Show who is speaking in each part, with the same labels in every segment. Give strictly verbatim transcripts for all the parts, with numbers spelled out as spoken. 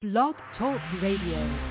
Speaker 1: Blog Talk Radio.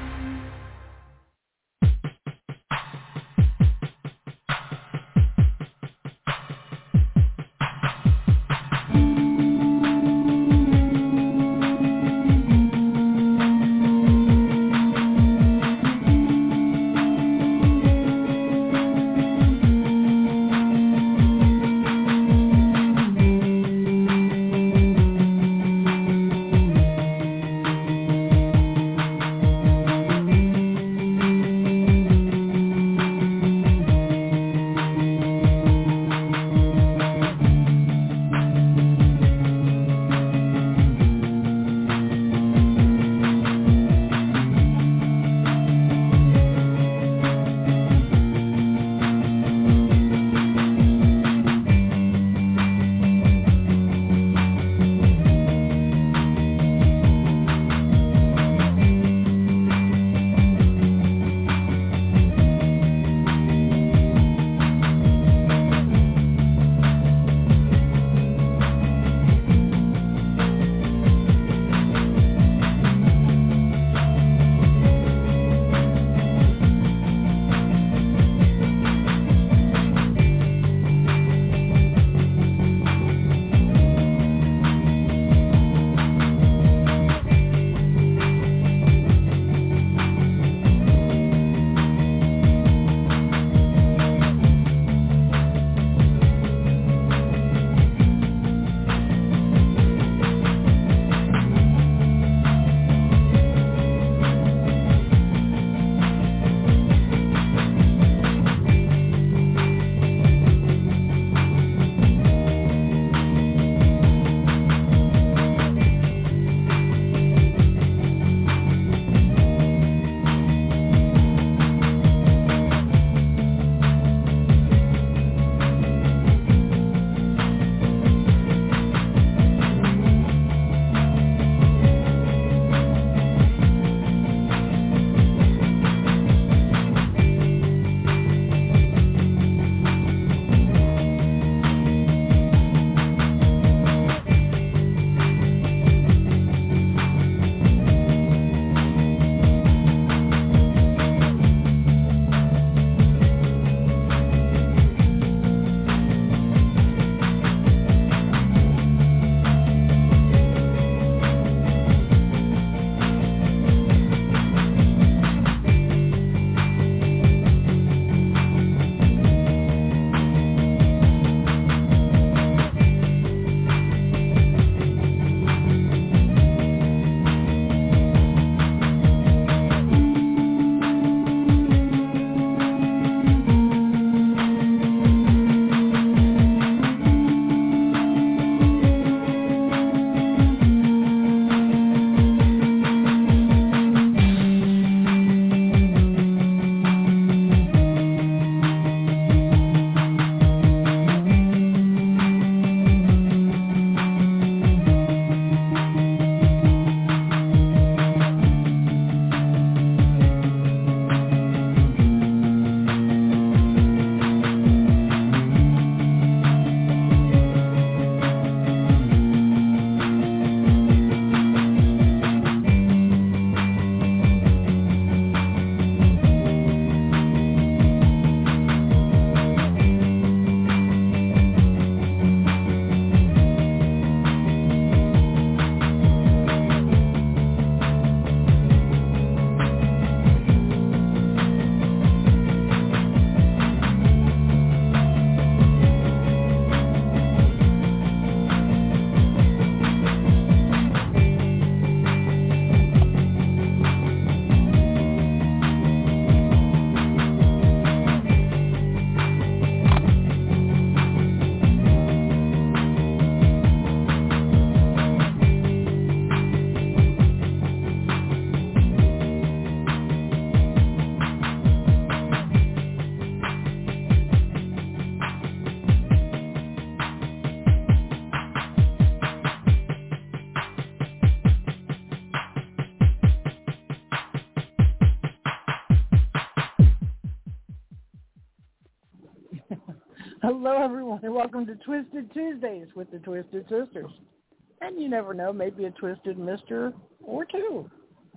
Speaker 2: Hello, everyone, and welcome to Twisted Tuesdays with the Twisted Sisters. And you never know, maybe a twisted mister or two.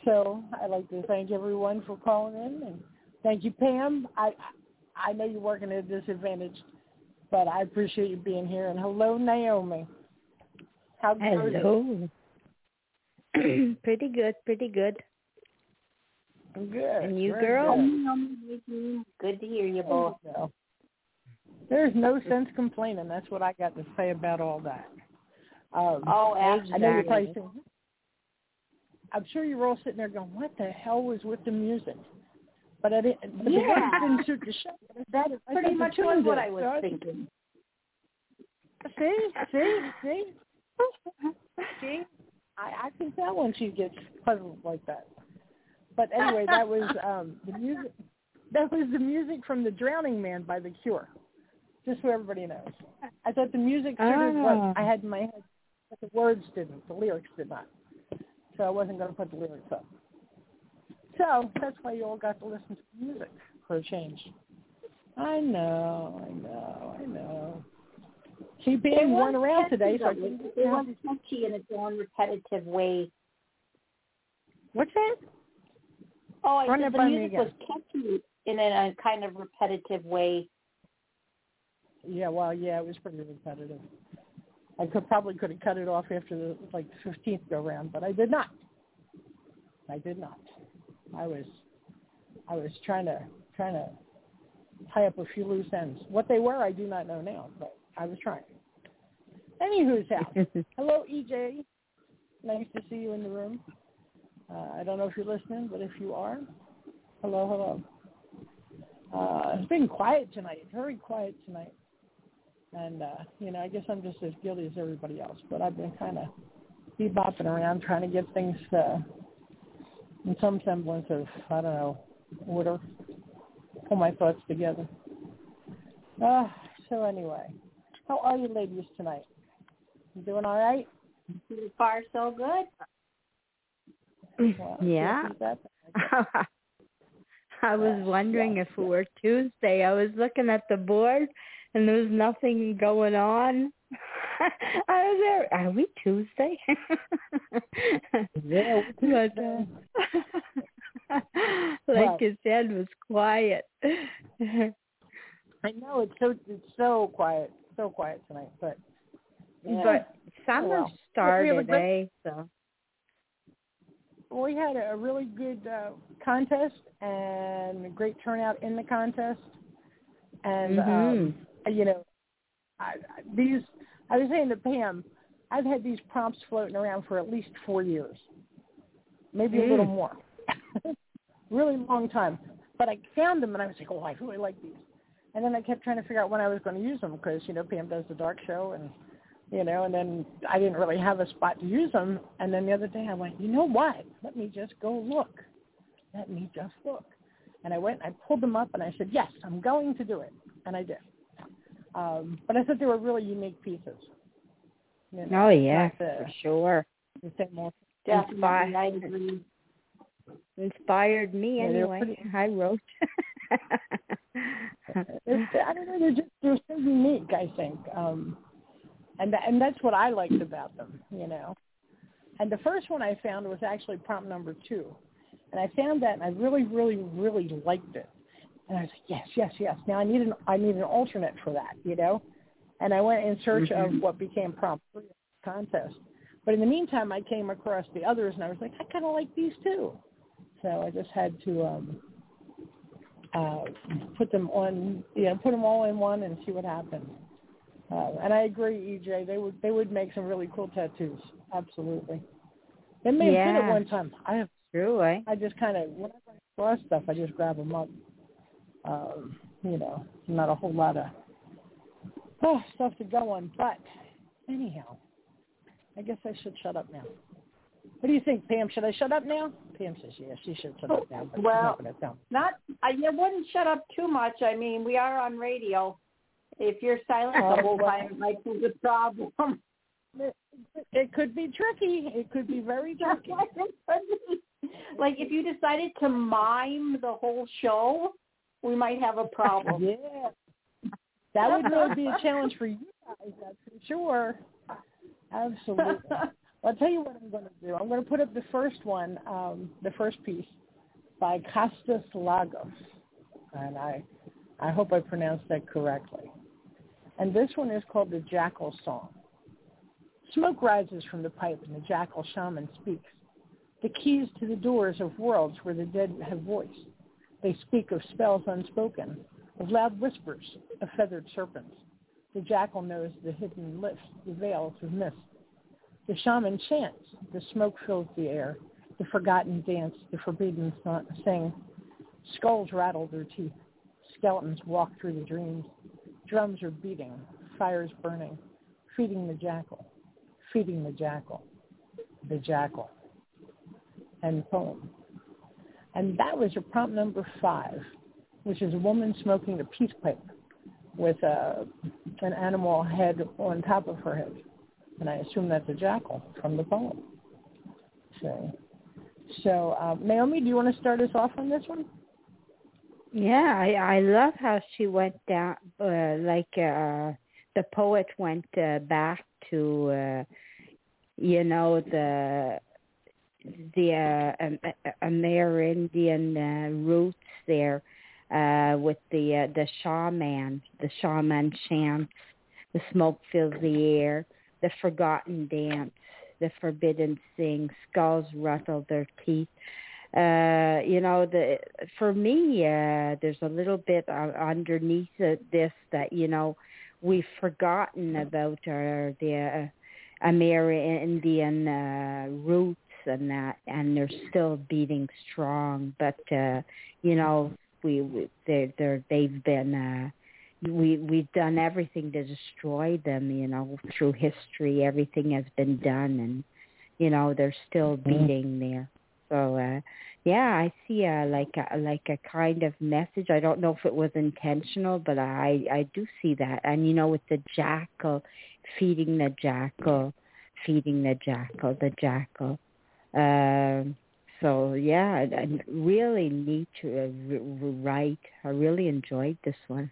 Speaker 2: So I'd like to thank everyone for calling in, and thank you, Pam. I I know you're working at a disadvantage, but I appreciate you being here. And hello, Naomi. How goes
Speaker 3: Hello. Pretty good, pretty good.
Speaker 2: it? Good.
Speaker 3: And you,
Speaker 2: Very
Speaker 3: girl?
Speaker 2: Good.
Speaker 4: Good to hear you both.
Speaker 2: So, there's no sense complaining. That's what I got to say about all that. Um,
Speaker 4: Oh,
Speaker 2: I know you're probably
Speaker 3: exactly.
Speaker 2: saying, I'm sure you were all sitting there going, what the hell was with the music? But I didn't, but
Speaker 4: Yeah.
Speaker 2: the words didn't suit the show.
Speaker 4: That
Speaker 2: I
Speaker 4: pretty
Speaker 2: thought the
Speaker 4: much
Speaker 2: tune
Speaker 4: was what
Speaker 2: did.
Speaker 4: I was
Speaker 2: So
Speaker 4: thinking.
Speaker 2: See, see, see, see. I, I can tell when she gets puzzled like that. But anyway, that was um, the music. That was the music from "The Drowning Man" by The Cure. Just so everybody knows. I thought the music suited
Speaker 3: Oh.
Speaker 2: what I had in my head, but the words didn't. The lyrics did not. So I wasn't going to put the lyrics up. So that's why you all got to listen to the music for a change. I know, I know, I know. See, being
Speaker 4: was
Speaker 2: worn around
Speaker 4: catchy,
Speaker 2: today, so I
Speaker 4: though.
Speaker 2: think
Speaker 4: It was catchy in its own repetitive way.
Speaker 2: What's that?
Speaker 4: Oh, I
Speaker 2: Run
Speaker 4: said
Speaker 2: it
Speaker 4: the
Speaker 2: by me
Speaker 4: music
Speaker 2: again.
Speaker 4: was catchy in a kind of repetitive way.
Speaker 2: Yeah, well, yeah, it was pretty repetitive. I could probably could have cut it off after the like fifteenth go round, but I did not. I did not. I was, I was trying to trying to tie up a few loose ends. What they were, I do not know now, but I was trying. Anywho's house. Hello, E J. Nice to see you in the room. Uh, I don't know if you're listening, but if you are, hello, hello. Uh, it's been quiet tonight, very quiet tonight. And, uh, you know, I guess I'm just as guilty as everybody else, but I've been kind of bebopping around trying to get things uh, in some semblance of, I don't know, order, pull my thoughts together. Uh, so anyway, how are you ladies tonight? You doing all right?
Speaker 4: So far, so good.
Speaker 2: Well,
Speaker 3: Yeah.
Speaker 2: can't beat that.
Speaker 3: I was wondering if it were Tuesday. I was looking at the board, and there was nothing going on. I was there. Are we Tuesday?
Speaker 2: Yeah,
Speaker 3: but uh, like
Speaker 2: well,
Speaker 3: you said, it was quiet.
Speaker 2: I know it's so it's so quiet, so quiet tonight. But yeah,
Speaker 3: But summer
Speaker 2: well,
Speaker 3: started,
Speaker 2: great,
Speaker 3: eh? So.
Speaker 2: we had a really good uh, contest and a great turnout in the contest. And
Speaker 3: Mm-hmm.
Speaker 2: um, you know, I, I, these I was saying to Pam, I've had these prompts floating around for at least four years, maybe
Speaker 3: Mm.
Speaker 2: a little more. Really long time. But I found them, and I was like, oh, I really like these. And then I kept trying to figure out when I was going to use them because, you know, Pam does the dark show, and, you know, and then I didn't really have a spot to use them. And then the other day I went, you know what? Let me just go look. Let me just look. And I went and I pulled them up, and I said, yes, I'm going to do it. And I did. Um, but I thought they were really unique pieces. You know,
Speaker 3: Oh, yeah,
Speaker 2: not the,
Speaker 3: for sure.
Speaker 2: the same old.
Speaker 4: Definitely, I agree.
Speaker 3: Inspired me
Speaker 2: Yeah, they're
Speaker 3: anyway.
Speaker 2: pretty-
Speaker 3: I wrote.
Speaker 2: It's, I don't know, they're just they're so unique, I think, um, and th- and that's what I liked about them, you know. And the first one I found was actually prompt number two, and I found that, and I really, really, really liked it. And I was like, yes, yes, yes. Now I need an I need an alternate for that, you know. And I went in search
Speaker 3: Mm-hmm.
Speaker 2: of what became prompt three of the contest. But in the meantime, I came across the others, and I was like, I kind of like these too. So I just had to. Um, Uh, put them on, you know, put them all in one and see what happens. Uh, and I agree, E J. They would they would make some really cool tattoos. Absolutely. They may have fit
Speaker 3: Yeah.
Speaker 2: at one time. I have.
Speaker 3: True, eh?
Speaker 2: I just kind of whenever I draw stuff, I just grab them up. Um, you know, not a whole lot of oh, stuff to go on. But anyhow, I guess I should shut up now. What do you think, Pam? Should I shut up now? Pam says, yeah, she should shut up now, but
Speaker 4: Well,
Speaker 2: she's not going to tell me.
Speaker 4: Not, I you wouldn't shut up too much. I mean, we are on radio. If you're silent
Speaker 2: Oh,
Speaker 4: the whole
Speaker 2: well.
Speaker 4: time, it might be a problem.
Speaker 2: It, it could be tricky. It could be very tricky.
Speaker 4: Like, if you decided to mime the whole show, we might have a problem.
Speaker 2: Yeah. That would really be a challenge for you guys, that's for sure. Absolutely. Well, I'll tell you what I'm going to do. I'm going to put up the first one, um, the first piece by Kostas Lagos, and I, I hope I pronounced that correctly. And this one is called The Jackal Song. Smoke rises from the pipe and the jackal shaman speaks. The keys to the doors of worlds where the dead have voice. They speak of spells unspoken, of loud whispers, of feathered serpents. The jackal knows the hidden lifts, the veils of mist. The shaman chants, the smoke fills the air, the forgotten dance, the forbidden sing. Skulls rattle their teeth, skeletons walk through the dreams. Drums are beating, fires burning, feeding the jackal, feeding the jackal, the jackal. End poem. And that was your prompt number five, which is a woman smoking a peace pipe with a, an animal head on top of her head. And I assume that's a jackal from the poem. So, so uh, Naomi, do you want to start us off on this one?
Speaker 3: Yeah, I, I love how she went down, uh, like uh, the poet went uh, back to, uh, you know, the the uh, Amerindian uh, roots there uh, with the uh, the shaman, the shaman chants, the smoke fills the air, the forgotten dance, the forbidden sing, skulls rattle their teeth. Uh, you know, the for me, uh, there's a little bit uh, underneath this that, you know, we've forgotten about our the uh, Amerindian uh, roots and that, and they're still beating strong. But uh, you know, we, we they they're they've been uh, we we've done everything to destroy them. You know, through history, everything has been done, and you know they're still beating there. So, uh, yeah, I see a, like a, like a kind of message. I don't know if it was intentional, but I, I do see that. And, you know, with the jackal, feeding the jackal, feeding the jackal, the jackal. Um, so, yeah, I, I really need to uh, write. I really enjoyed this one.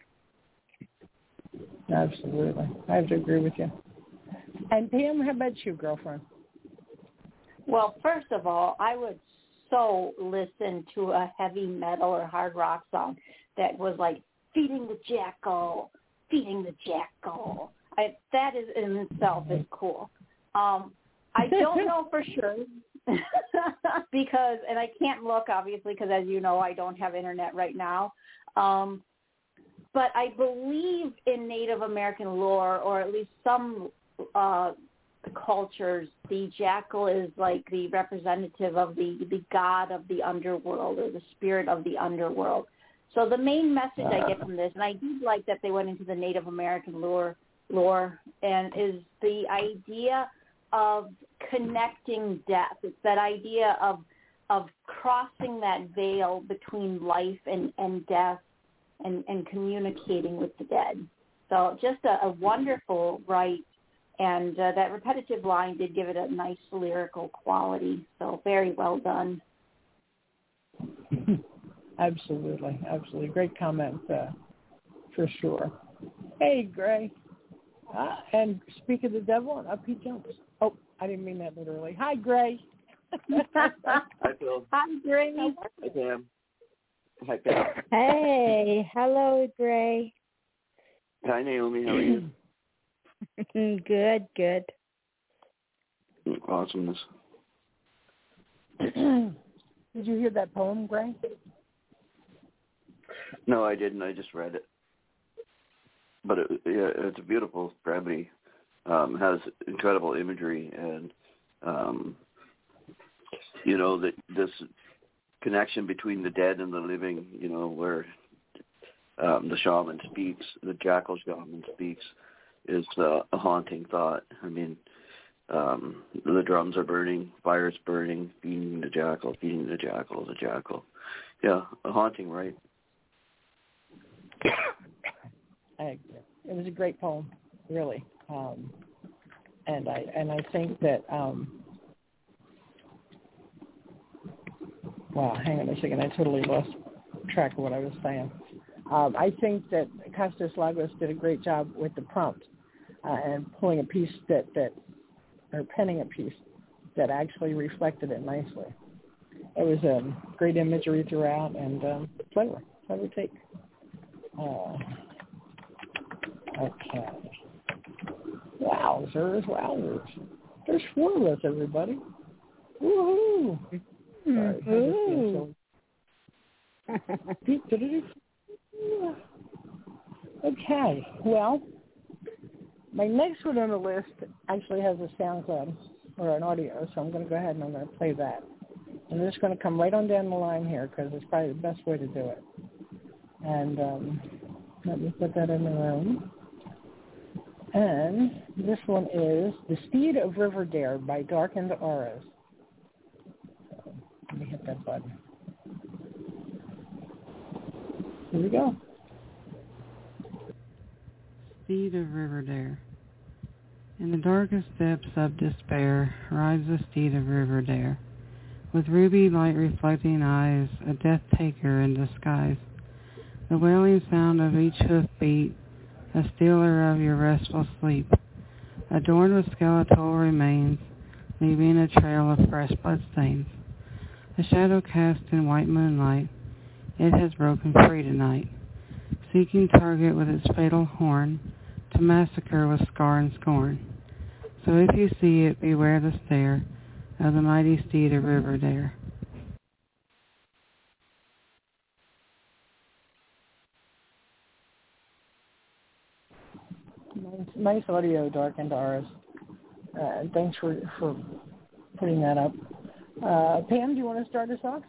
Speaker 2: Absolutely. I have to agree with you. And Pam, how about you, girlfriend?
Speaker 4: Well, first of all, I would so listen to a heavy metal or hard rock song that was like feeding the jackal, feeding the jackal. I, that is in itself is cool. Um, I don't know for sure because, and I can't look obviously because, as you know, I don't have internet right now. Um, but I believe in Native American lore, or at least some uh cultures, the jackal is like the representative of the, the god of the underworld, or the spirit of the underworld. So the main message I get from this, and I do like that they went into the Native American lore, lore, and is the idea of connecting death. It's that idea of of crossing that veil between life and, and death, and, and communicating with the dead. So just a, a wonderful rite. And uh, that repetitive line did give it a nice lyrical quality. So very well done.
Speaker 2: Absolutely. Absolutely. Great comment, uh, for sure. Hey, Gray. Uh, and speak of the devil, and up he jumps. Oh, I didn't mean that literally. Hi, Gray.
Speaker 5: Hi, Phil.
Speaker 4: Hi, Gray.
Speaker 5: Hi, Pam. Hi, Pam.
Speaker 3: Hey, hello, Gray.
Speaker 5: Hi, Naomi. How are you?
Speaker 3: Good, good.
Speaker 5: Awesomeness.
Speaker 2: Did you hear that poem, Gray?
Speaker 5: No, I didn't. I just read it. But it, yeah, it's a beautiful brevity. Um, has incredible imagery, and um, you know that this connection between the dead and the living. You know, where um, the shaman speaks, the jackal shaman speaks, is uh, a haunting thought. I mean, um, the drums are burning, fire's burning, feeding the jackal, feeding the jackal, the jackal. Yeah, a haunting, right?
Speaker 2: I agree. It was a great poem, really. Um, and I and I think that, um, wow, hang on a second. I totally lost track of what I was saying. Um, I think that Kostas Lagos did a great job with the prompt uh, and pulling a piece that, that, or penning a piece that actually reflected it nicely. It was um, great imagery throughout and um, clever, clever take. Uh, okay. Wowzers, wowzers. There's four of us, everybody. Woohoo! Sorry,
Speaker 3: Ooh.
Speaker 2: Okay, well, my next one on the list actually has a SoundCloud or an audio, so I'm going to go ahead and I'm going to play that. And I'm just going to come right on down the line here because it's probably the best way to do it. And um, let me put that in the room. And this one is The Steed of Riverdare by Darkened Auras. So let me hit that button. Here we go.
Speaker 6: Steed of Riverdare. In the darkest depths of despair rides the steed of Riverdare, with ruby light reflecting eyes, a death taker in disguise. The wailing sound of each hoof beat, a stealer of your restful sleep, adorned with skeletal remains, leaving a trail of fresh blood stains. A shadow cast in white moonlight, it has broken free tonight, seeking target with its fatal horn, to massacre with scar and scorn. So if you see it, beware the stare of the mighty steed of Riverdare.
Speaker 2: Nice, nice audio, Darkened Auras. Uh, thanks for, for putting that up. Uh, Pam, do you want to start us off?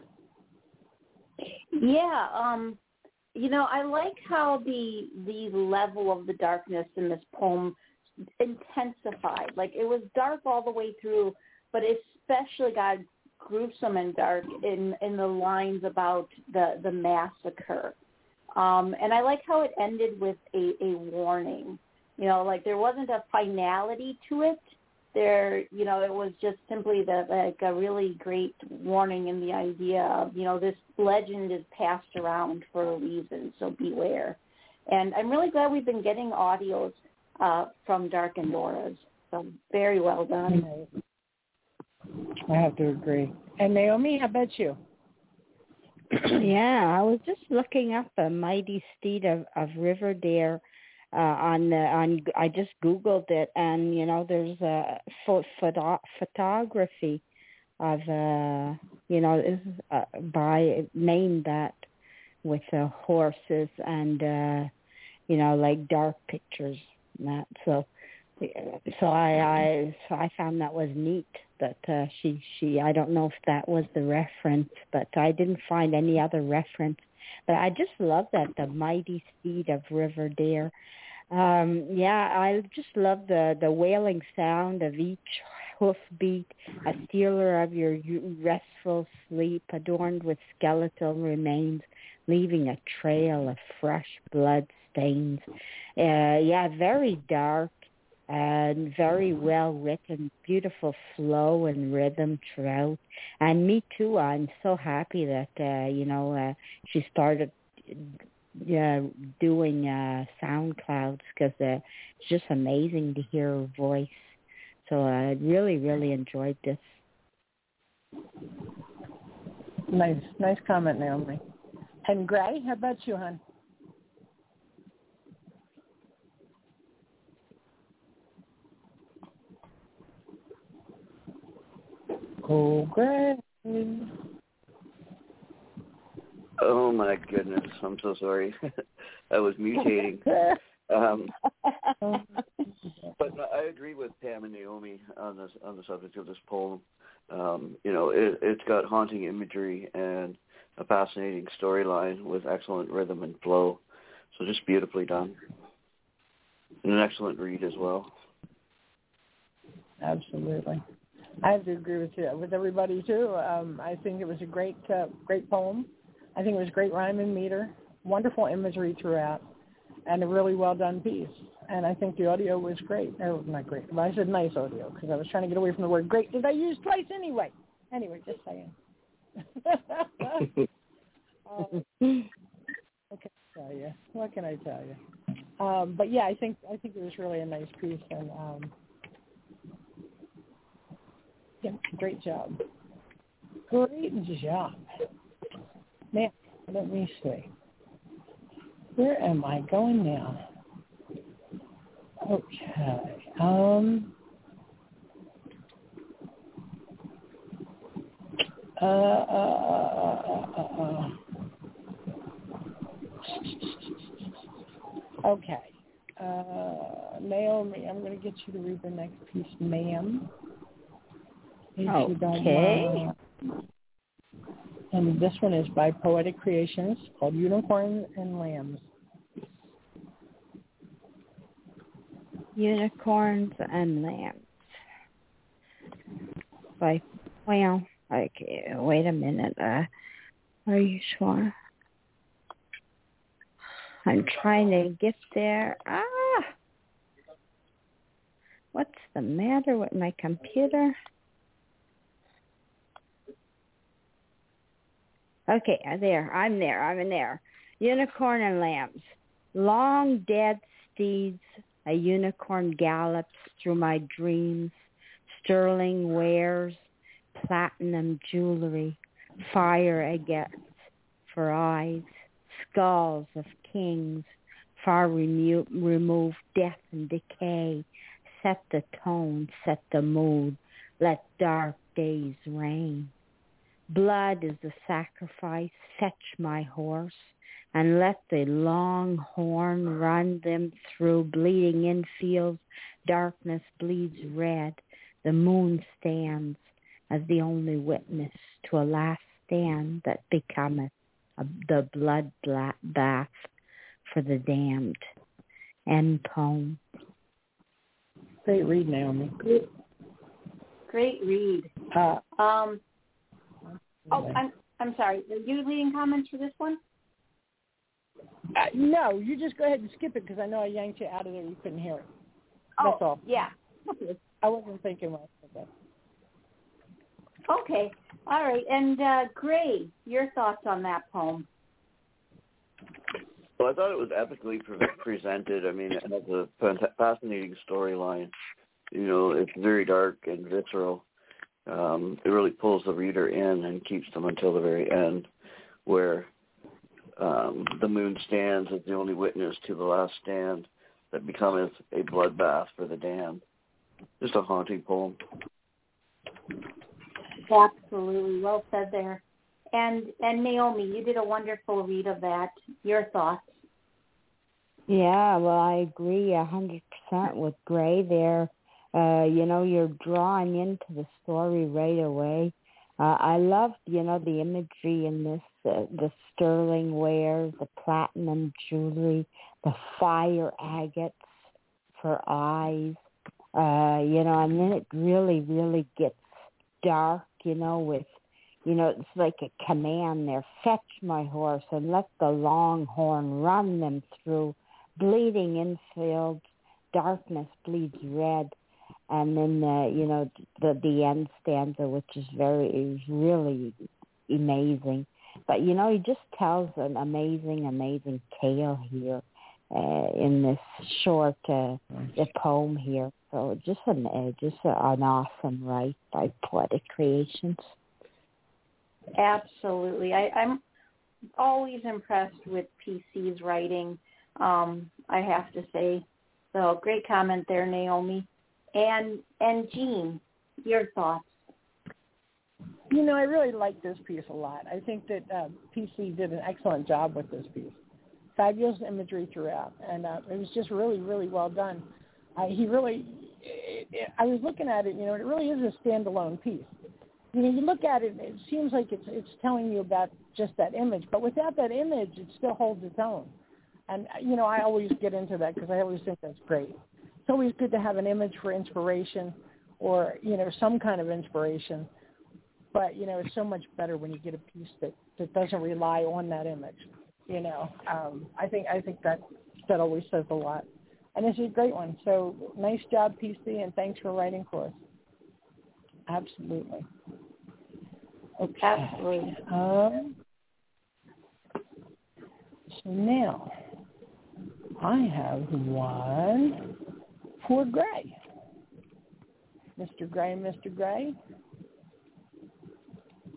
Speaker 4: Yeah, um, you know, I like how the the level of the darkness in this poem intensified. Like, it was dark all the way through, but especially got gruesome and dark in, in the lines about the, the massacre. Um, and I like how it ended with a, a warning. You know, like, there wasn't a finality to it. There, you know, it was just simply the, like a really great warning in the idea of, you know, this legend is passed around for a reason, so beware. And I'm really glad we've been getting audios uh, from Darkened Auras. So very well done.
Speaker 2: I have to agree. And Naomi, how about you?
Speaker 3: Yeah, I was just looking up a mighty steed of, of Riverdare. Uh, on the on, I just Googled it, and you know, there's a pho- photo- photography of uh, you know, is uh, by named that with uh, horses and uh, you know, like dark pictures and that. So, so I I so I found that was neat. That uh, she she I don't know if that was the reference, but I didn't find any other reference. But I just love that, the mighty steed of Riverdare. Um, yeah, I just love the, the wailing sound of each hoofbeat, a stealer of your restful sleep, adorned with skeletal remains, leaving a trail of fresh blood stains. Uh, yeah, very dark and very well written, beautiful flow and rhythm throughout. And me too, I'm so happy that, uh, you know, uh, she started uh, doing uh, SoundClouds, because uh, it's just amazing to hear her voice. So I really, really enjoyed this.
Speaker 2: Nice, nice comment, Naomi. And Gray, how about you, hon? Oh, Gray.
Speaker 5: Oh my goodness, I'm so sorry. I was mutating. Um, but I agree with Pam and Naomi on this on the subject of this poem. Um, you know, it, it's got haunting imagery and a fascinating storyline with excellent rhythm and flow. So just beautifully done. And an excellent read as well.
Speaker 2: Absolutely. I have to agree with you, with everybody too. Um, I think it was a great, uh, great poem. I think it was great rhyme and meter, wonderful imagery throughout, and a really well done piece. And I think the audio was great. Or not great, but I said nice audio because I was trying to get away from the word great that I used twice anyway. Anyway, just saying. um, what can I tell you? What can I tell you? Um, but yeah, I think I think it was really a nice piece, and um, second. Great job. Great job. Now, let me see. Where am I going now? Okay. Um. Uh. Uh. Uh. uh, uh. Okay. Uh, Naomi, I'm going to get you to read the next piece, ma'am. If
Speaker 3: okay.
Speaker 2: you don't mind. And this one is by Poetic Creations, called Unicorns and Lambs.
Speaker 3: Unicorns and Lambs. By, well, okay, wait a minute. Uh, are you sure? I'm trying to get there. Ah! What's the matter with my computer? Okay, there. I'm there. I'm in there. Unicorn and Lambs. Long dead steeds, a unicorn gallops through my dreams. Sterling wares, platinum jewelry, fire agates for eyes, skulls of kings, far remo- removed death and decay. Set the tone, set the mood, let dark days reign. Blood is the sacrifice, fetch my horse, and let the long horn run them through bleeding infields. Darkness bleeds red. The moon stands as the only witness to a last stand that becometh a, the blood bath for the damned. End poem.
Speaker 2: Great read, Naomi.
Speaker 4: Great, great read.
Speaker 2: Uh,
Speaker 4: um, oh, I'm I'm sorry. Are you leading comments for this one?
Speaker 2: uh, no, you just go ahead and skip it because I know I yanked you out of there. You couldn't hear it. That's
Speaker 4: oh,
Speaker 2: all.
Speaker 4: Yeah.
Speaker 2: I wasn't thinking much of that.
Speaker 4: Okay. All right. And uh, Gray, your thoughts on that poem?
Speaker 5: Well, I thought it was epically pre- presented. I mean, it has a fascinating storyline. You know, it's very dark and visceral. Um, it really pulls the reader in and keeps them until the very end, where um, the moon stands as the only witness to the last stand that becometh a bloodbath for the damned. Just a haunting poem.
Speaker 4: Absolutely. Well said there. And and Naomi, you did a wonderful read of that. Your thoughts?
Speaker 3: Yeah, well, I agree a hundred percent with Gray there. Uh, you know, you're drawn into the story right away. Uh, I loved, you know, the imagery in this, uh, the sterling ware, the platinum jewelry, the fire agates for eyes, uh, you know, and then it really, really gets dark, you know, with, you know, it's like a command there, fetch my horse and let the longhorn run them through bleeding infields, darkness bleeds red. And then, uh, you know, the the end stanza, which is very, is really amazing. But, you know, he just tells an amazing, amazing tale here uh, in this short uh, the poem here. So just an, uh, just an awesome write by Poetic Creations.
Speaker 4: Absolutely. I, I'm always impressed with P C's writing, um, I have to say. So great comment there, Naomi. And and Jean, your thoughts?
Speaker 2: You know, I really like this piece a lot. I think that uh, P C did an excellent job with this piece. Fabulous imagery throughout, and uh, it was just really, really well done. Uh, he really, it, it, I was looking at it, you know, it really is a standalone piece. You know, you look at it, it seems like it's it's telling you about just that image, but without that image, it still holds its own. And, you know, I always get into that because I always think that's great. It's always good to have an image for inspiration or, you know, some kind of inspiration. But, you know, it's so much better when you get a piece that, that doesn't rely on that image, you know. Um, I think I think that that always says a lot. And this is a great one. So nice job, P C, and thanks for writing for us. Absolutely. Okay.
Speaker 4: Absolutely.
Speaker 2: Um, so now I have one for Gray. Mister Gray, Mister Gray,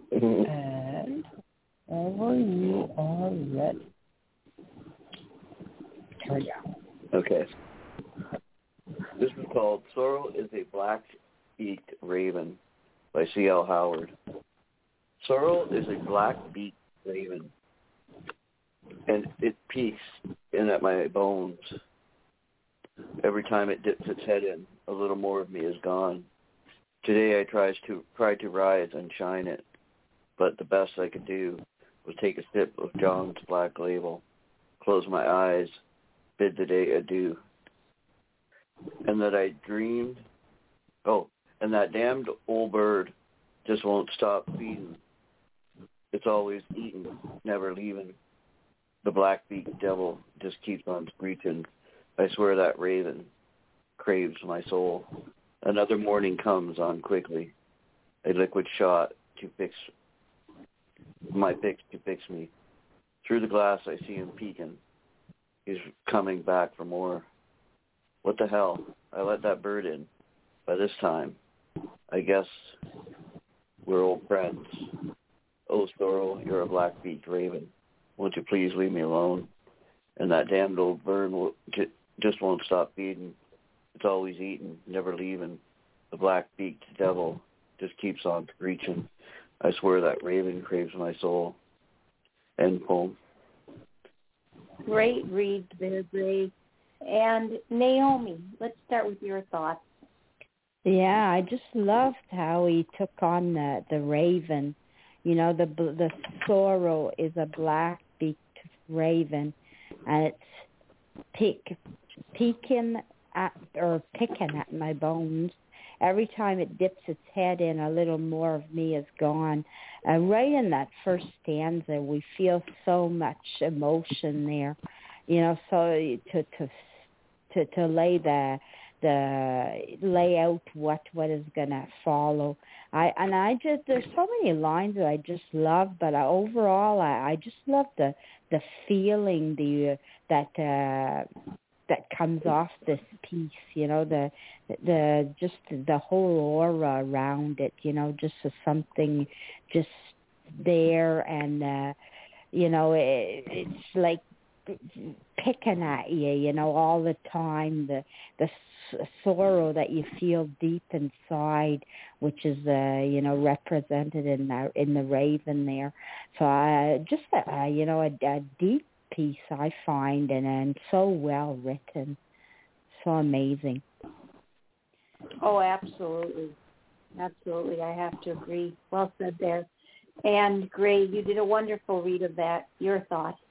Speaker 2: And over you are ready. Here we go.
Speaker 5: Okay. This is called Sorrow is a Black-Beaked Raven by C L Howard. Sorrow is a black-beaked raven, and it peeks in at my bones. Every time it dips its head in, a little more of me is gone. Today I tried to tried to rise and shine it, but the best I could do was take a sip of John's Black Label, close my eyes, bid the day adieu. And that I dreamed, oh, and that damned old bird just won't stop feeding. It's always eating, never leaving. The black-beaked devil just keeps on screeching. I swear that raven craves my soul. Another morning comes on quickly. A liquid shot to fix my fix to fix me. Through the glass I see him peeking. He's coming back for more. What the hell? I let that bird in. By this time, I guess we're old friends. Oh, Sorrow, you're a black-beaked raven. Won't you please leave me alone? And that damned old bird will, just won't stop feeding. It's always eating, never leaving. The black-beaked devil just keeps on screeching. I swear that raven craves my soul. End poem.
Speaker 4: Great read there, Gray. And Naomi, let's start with your thoughts.
Speaker 3: Yeah, I just loved how he took on the, the raven. You know, the the sorrow is a black-beaked raven, and it's peek, peeking at or picking at my bones. Every time it dips its head in, a little more of me is gone. Uh, right in that first stanza, we feel so much emotion there. You know, so to to to, to lay the the lay out what what is gonna follow. I and I just there's so many lines that I just love, but I, overall I, I just love the the feeling the that uh, that comes off this piece. You know, the the just the whole aura around it. You know, just as something just there, and uh, you know it, it's like picking at you, you know, all the time, the the s- sorrow that you feel deep inside, which is, uh, you know, represented in the, in the raven there. So uh, just, uh, you know, a, a deep piece I find, and, and so well written, so amazing.
Speaker 4: Oh, absolutely. Absolutely. I have to agree. Well said there. And Gray, you did a wonderful read of that. Your thoughts?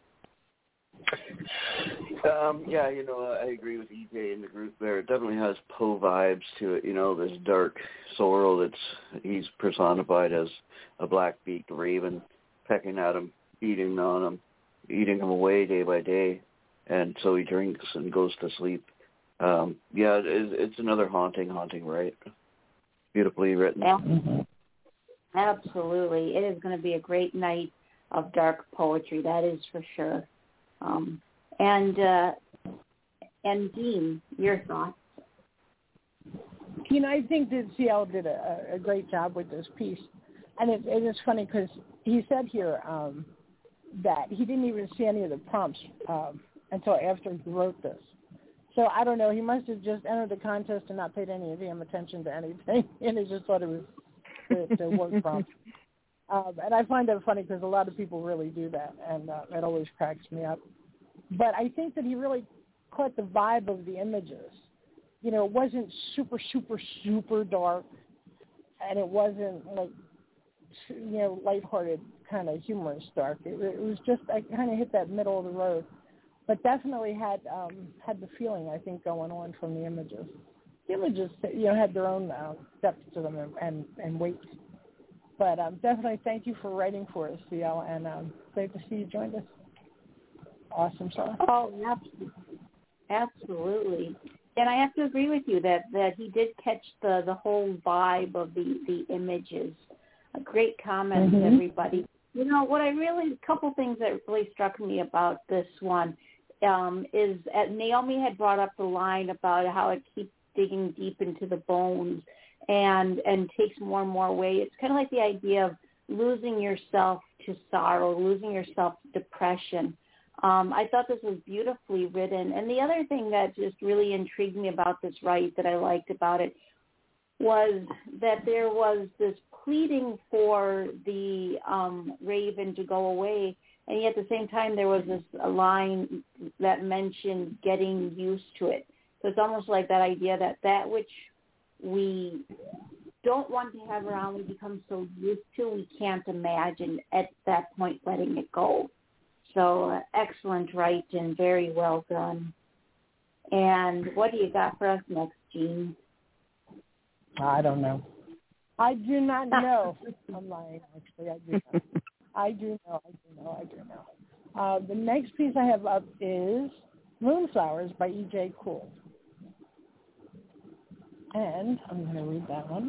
Speaker 5: Um, yeah, you know, I agree with E J in the group there. It definitely has Poe vibes to it, you know, this dark sorrow that's, he's personified as a black-beaked raven, pecking at him, eating on him, eating him away day by day, and so he drinks and goes to sleep. Um, yeah, it, it's another haunting, haunting, right? Beautifully written.
Speaker 4: Yeah. Absolutely. It is going to be a great night of dark poetry, that is for sure. Um, and uh, and Dean, your thoughts?
Speaker 2: You know, I think that C L did a, a great job with this piece. And it, it is funny because he said here um, that he didn't even see any of the prompts um, until after he wrote this. So I don't know. He must have just entered the contest and not paid any damn attention to anything, and he just thought it was the, the word prompt. Um, and I find that funny because a lot of people really do that, and uh, it always cracks me up. But I think that he really caught the vibe of the images. You know, it wasn't super, super, super dark, and it wasn't like, you know, lighthearted kind of humorous dark. It, it was just, I kind of hit that middle of the road, but definitely had um, had the feeling, I think, going on from the images. The images, you know, had their own uh, depth to them and, and, and weight. But um, definitely thank you for writing for us, C L, and um, great to see you joined us. Awesome song.
Speaker 4: Oh, absolutely. Absolutely. And I have to agree with you that, that he did catch the, the whole vibe of the, the images. A great comment, mm-hmm. everybody. You know, what I really, a couple things that really struck me about this one um, is uh, Naomi had brought up the line about how it keeps digging deep into the bones and and takes more and more away. It's kind of like the idea of, losing yourself to sorrow, losing yourself to depression. Um, I thought this was beautifully written. And the other thing that just really intrigued me about this rite that I liked about it was that there was this pleading for the um, raven to go away, and yet at the same time there was this a line that mentioned getting used to it. So it's almost like that idea that that which we don't want to have around, we become so used to, we can't imagine at that point letting it go. So uh, excellent rite and very well done. And what do you got for us next, Jean?
Speaker 2: I don't know. I do not know. I'm lying, actually. I do know. I do know. I do know. I do know. Uh, the next piece I have up is Moonflowers by E J Cool. And I'm going to read that one.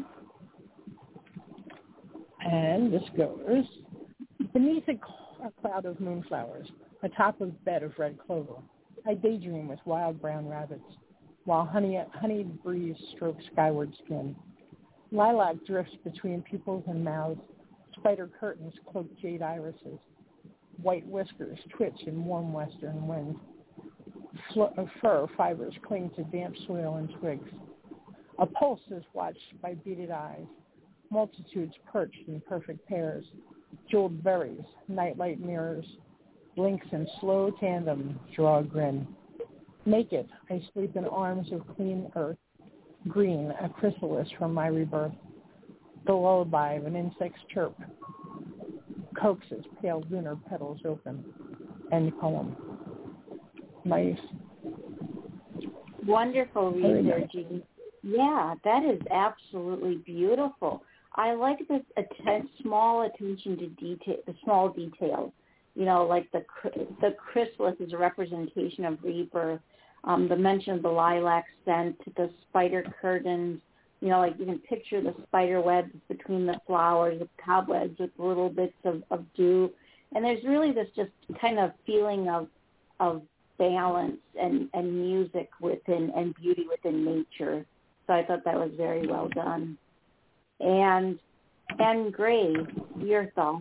Speaker 2: And this goes, beneath a, a cloud of moonflowers, atop a bed of red clover, I daydream with wild brown rabbits, while honey, honeyed breeze strokes skyward skin. Lilac drifts between pupils and mouths, spider curtains cloak jade irises, white whiskers twitch in warm western wind. Fl- fur fibers cling to damp soil and twigs. A pulse is watched by beaded eyes, multitudes perched in perfect pairs, jeweled berries, nightlight mirrors, links in slow tandem draw a grin. Naked, I sleep in arms of clean earth, green, a chrysalis from my rebirth. The lullaby of an insect's chirp coaxes pale lunar petals open. End poem. Nice.
Speaker 4: Wonderful research. Nice. Yeah, that is absolutely beautiful. I like this atten- small attention to detail, the small details. You know, like the the chrysalis is a representation of rebirth. Um, the mention of the lilac scent, the spider curtains. You know, like you can picture the spider webs between the flowers, the cobwebs with little bits of, of dew. And there's really this just kind of feeling of of balance and, and music within and beauty within nature. So I thought that was very well done. And and Gray, your thoughts?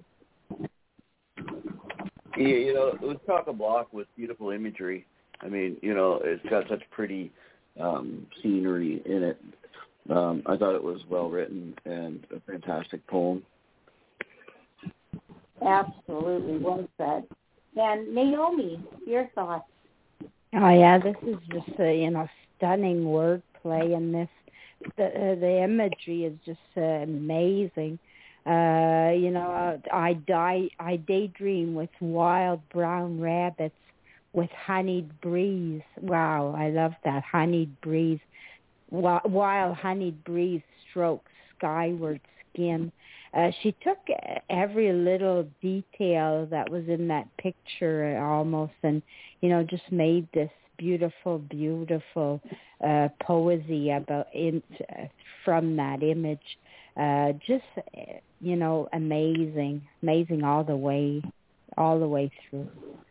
Speaker 5: Yeah, you know, it was chock-a-block with beautiful imagery. I mean, you know, it's got such pretty um, scenery in it. Um, I thought it was well written and a fantastic poem.
Speaker 4: Absolutely, well said. And Naomi, your thoughts?
Speaker 3: Oh yeah, this is just a you know stunning wordplay in this. The uh, the imagery is just uh, amazing. Uh, you know, I die I daydream with wild brown rabbits with honeyed breeze. Wow, I love that honeyed breeze. While honeyed breeze strokes skyward skin. Uh, she took every little detail that was in that picture almost and, you know, just made this beautiful, beautiful uh, poesy about in, uh, from that image. Uh, just, you know, amazing, amazing all the way, all the way through.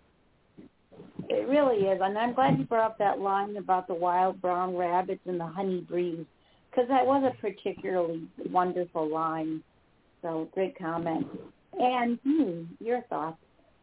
Speaker 4: It really is, and I'm glad you brought up that line about the wild brown rabbits and the honey breeze, because that was a particularly wonderful line. So great comment. And hmm, your thoughts?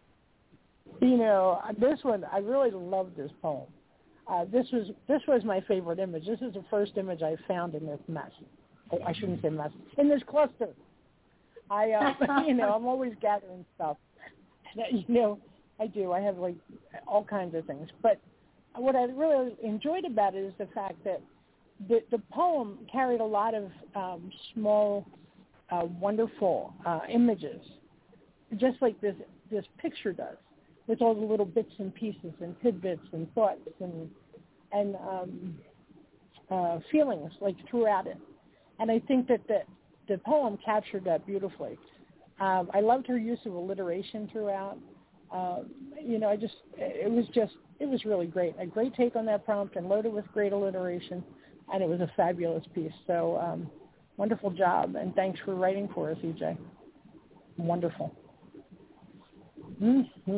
Speaker 2: You know, this one, I really love this poem. Uh, this was this was my favorite image. This is the first image I found in this mess. Oh, I shouldn't say mess. In this cluster. I, uh, you know, I'm always gathering stuff. You know, I do. I have, like, all kinds of things. But what I really enjoyed about it is the fact that the, the poem carried a lot of um, small, uh, wonderful uh, images, just like this this picture does, with all the little bits and pieces and tidbits and thoughts and and um, uh, feelings, like, throughout it. And I think that the, the poem captured that beautifully. Um, I loved her use of alliteration throughout. Um, you know, I just, it was just, it was really great. A great take on that prompt and loaded with great alliteration, and it was a fabulous piece. So um, wonderful job, and thanks for writing for us, E J. Wonderful. Mm-hmm.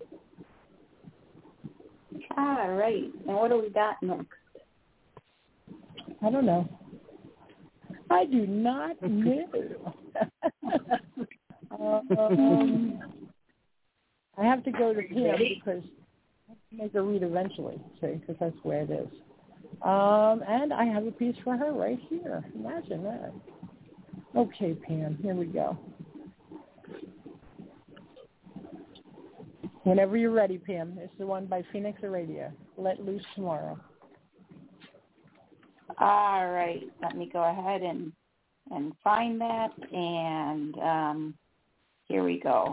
Speaker 4: All right. And what do we got next?
Speaker 2: I don't know. I do not know. Um, I have to go to Pam because I have to make her read eventually, see, because that's the way it is. Um, and I have a piece for her right here. Imagine that. Okay, Pam, here we go. Whenever you're ready, Pam. It's the one by Phoenix Aradia, Let Loose Tomorrow.
Speaker 4: All right. Let me go ahead and, and find that. And um, here we go.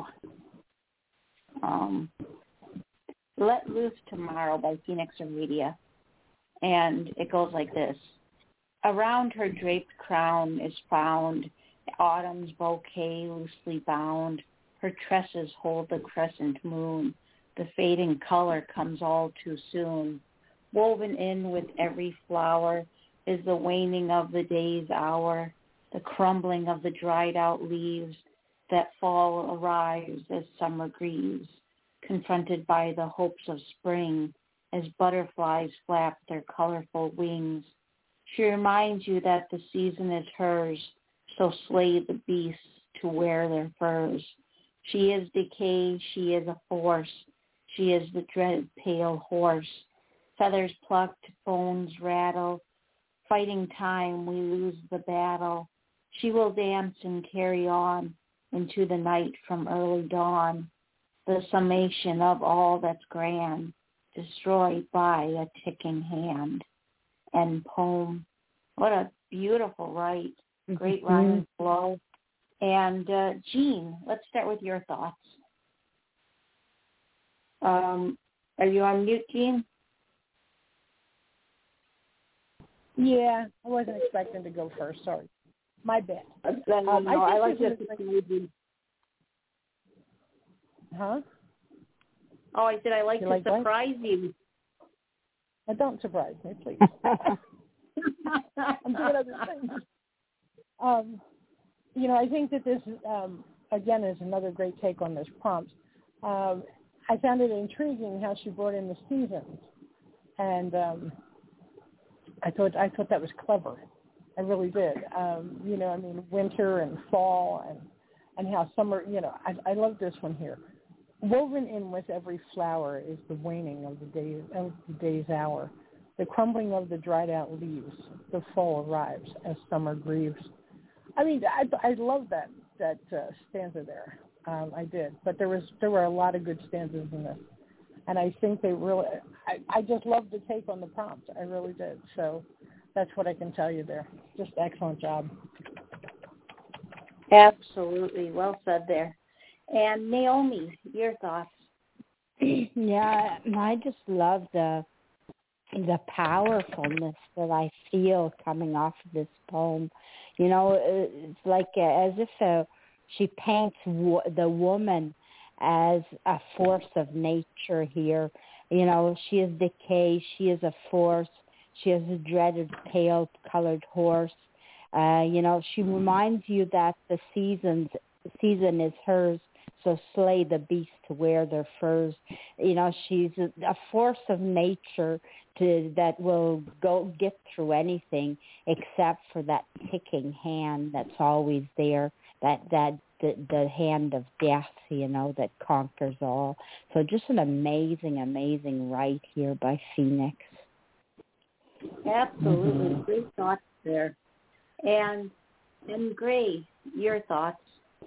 Speaker 4: Um, Let Loose Tomorrow by Phoenix Aradia. And it goes like this. Around her draped crown is found autumn's bouquet loosely bound. Her tresses hold the crescent moon. The fading color comes all too soon. Woven in with every flower is the waning of the day's hour, the crumbling of the dried out leaves that fall arrives as summer grieves, confronted by the hopes of spring as butterflies flap their colorful wings. She reminds you that the season is hers, so slay the beasts to wear their furs. She is decay, she is a force, she is the dreaded pale horse. Feathers plucked, bones rattle, fighting time we lose the battle. She will dance and carry on into the night from early dawn, the summation of all that's grand, destroyed by a ticking hand. End poem. What a beautiful write. Great
Speaker 3: Mm-hmm.
Speaker 4: rhyme and flow. And uh, Jean, let's start with your thoughts. Um, are you on mute, Jean?
Speaker 2: Yeah, I wasn't expecting to go first. Sorry. My bad.
Speaker 4: Um,
Speaker 2: Um, I
Speaker 4: no, I,
Speaker 2: think
Speaker 4: like
Speaker 2: this
Speaker 4: this.
Speaker 2: is Huh?
Speaker 4: Oh, I said I like
Speaker 2: You
Speaker 4: to
Speaker 2: like what?
Speaker 4: surprise you.
Speaker 2: Now, don't surprise me, please. I'm doing other things. Um, you know, I think that this, um, again, is another great take on this prompt. Um, I found it intriguing how she brought in the seasons, and um, I thought I thought that was clever. I really did. Um, you know, I mean, winter and fall, and and how summer. You know, I, I love this one here. Woven in with every flower is the waning of the day of the day's hour, the crumbling of the dried out leaves. The fall arrives as summer grieves. I mean, I I love that that uh, stanza there. Um, I did, but there was there were a lot of good stanzas in this, and I think they really. I, I just loved the take on the prompt. I really did. So that's what I can tell you there. Just excellent job.
Speaker 4: Absolutely. Well said there. And Naomi, your thoughts?
Speaker 3: Yeah, I just love the the powerfulness that I feel coming off of this poem. You know, it's like uh, as if uh, she paints w- the woman as a force of nature here. You know, she is decay, she is a force, she is a dreaded pale-colored horse. Uh, you know, she reminds you that the seasons season is hers, so slay the beasts to wear their furs. You know, she's a, a force of nature to that will go get through anything except for that ticking hand that's always there, that that the, the hand of death, you know, that conquers all. So just an amazing, amazing write here by Phoenix.
Speaker 4: Absolutely.
Speaker 3: Mm-hmm.
Speaker 4: Great thoughts there. And and Gray, your thoughts?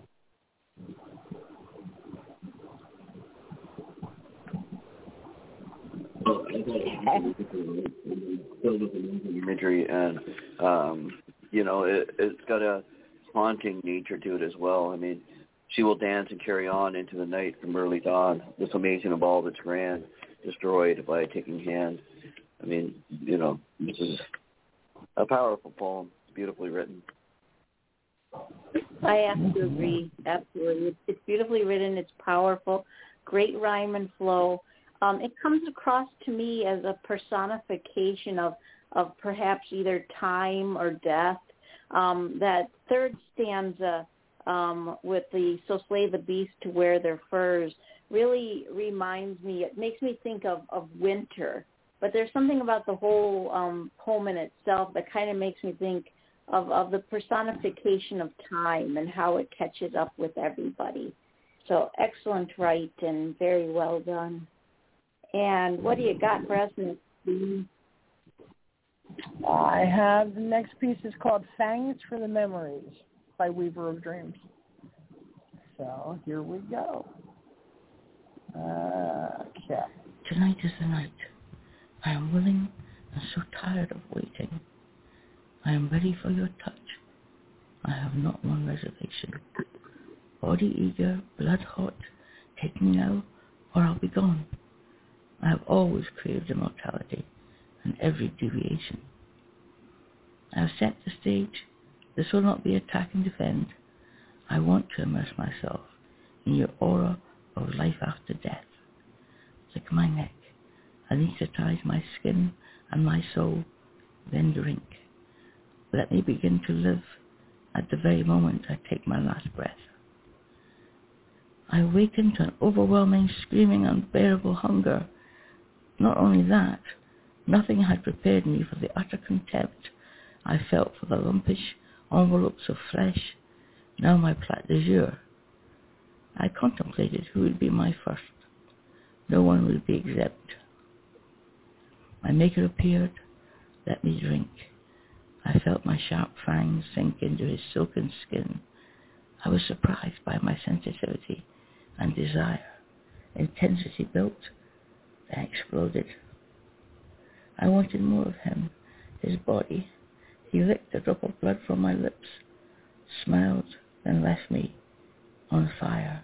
Speaker 5: Oh, I thought filled with amazing imagery, and um, you know, it, it's got a haunting nature to it as well. I mean, she will dance and carry on into the night from early dawn. This amazing of all that's grand, destroyed by a ticking hand. I mean, you know, this is a powerful poem. It's beautifully written.
Speaker 4: I have to agree. Absolutely. It's, it's beautifully written. It's powerful. Great rhyme and flow. Um, it comes across to me as a personification of, of perhaps either time or death. Um, that third stanza um, with the so slay the beast to wear their furs really reminds me, it makes me think of, of winter. But there's something about the whole um, poem in itself that kind of makes me think of, of the personification of time and how it catches up with everybody. So excellent write and very well done. And what do you got for us next?
Speaker 2: I have the next piece is called Fangs for the Memories by Weaver of Dreams. So here we go. Uh, okay.
Speaker 7: Tonight is the night. I am willing and so tired of waiting. I am ready for your touch. I have not one reservation. Body eager, blood hot, take me now or I'll be gone. I have always craved immortality and every deviation. I have set the stage. This will not be attack and defend. I want to immerse myself in your aura of life after death. Lick my neck, anesthetize my skin and my soul, then drink. Let me begin to live at the very moment I take my last breath. I awaken to an overwhelming, screaming, unbearable hunger. Not only that, nothing had prepared me for the utter contempt I felt for the lumpish envelopes of flesh, now my plat du jour. I contemplated who would be my first. No one would be exempt. My maker appeared. Let me drink. I felt my sharp fangs sink into his silken skin. I was surprised by my sensitivity and desire. Intensity built, then exploded. I wanted more of him, his body. He licked a drop of blood from my lips, smiled, then left me on fire.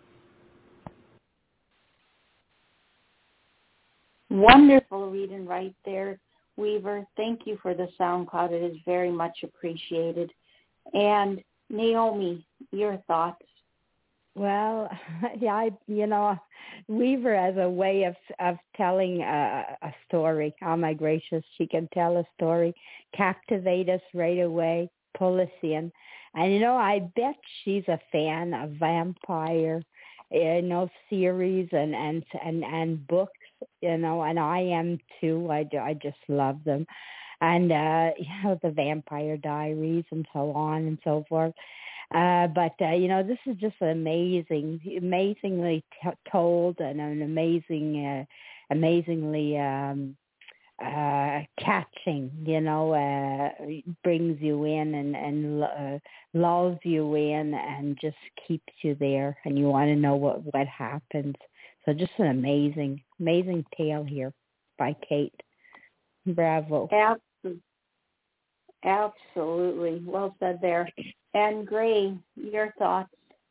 Speaker 4: Wonderful reading right there, Weaver. Thank you for the sound cloud. It is very much appreciated. And Naomi, your thoughts?
Speaker 3: Well, yeah, I, you know, Weaver has a way of of telling a, a story. Oh my gracious, she can tell a story, captivate us right away, pull us in. And you know, I bet she's a fan of vampire, you know, series and and and, and books. You know, and I am too. I, I just love them. And, uh, you know, the Vampire Diaries and so on and so forth. Uh, but, uh, you know, this is just amazing, amazingly t- told and an amazing, uh, amazingly um, uh, catching, you know, uh, brings you in and, and uh, lulls you in and just keeps you there. And you want to know what, what happens. So just an amazing, amazing tale here by Kate. Bravo.
Speaker 4: Absolutely. Absolutely. Well said there. And Gray, your thoughts?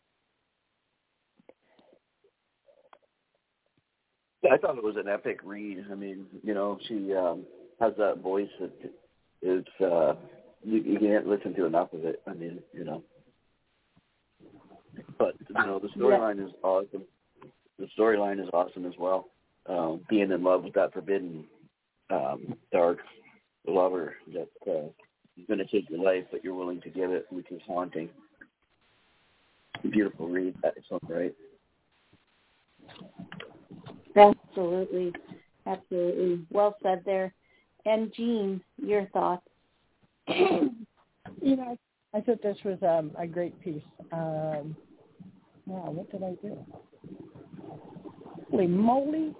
Speaker 5: I thought it was an epic read. I mean, you know, she um, has that voice that it's, uh, you, you can't listen to enough of it. I mean, you know. But, you know, the storyline yeah. is awesome. The storyline is awesome as well. Um, being in love with that forbidden, um, dark lover that uh, is going to take your life, but you're willing to give it, which is haunting. Beautiful read. Excellent, right?
Speaker 4: Absolutely. Absolutely. Well said there. And Jean, your thoughts?
Speaker 2: You know, I thought this was um, a great piece. Um, wow, what did I do? Holy moly!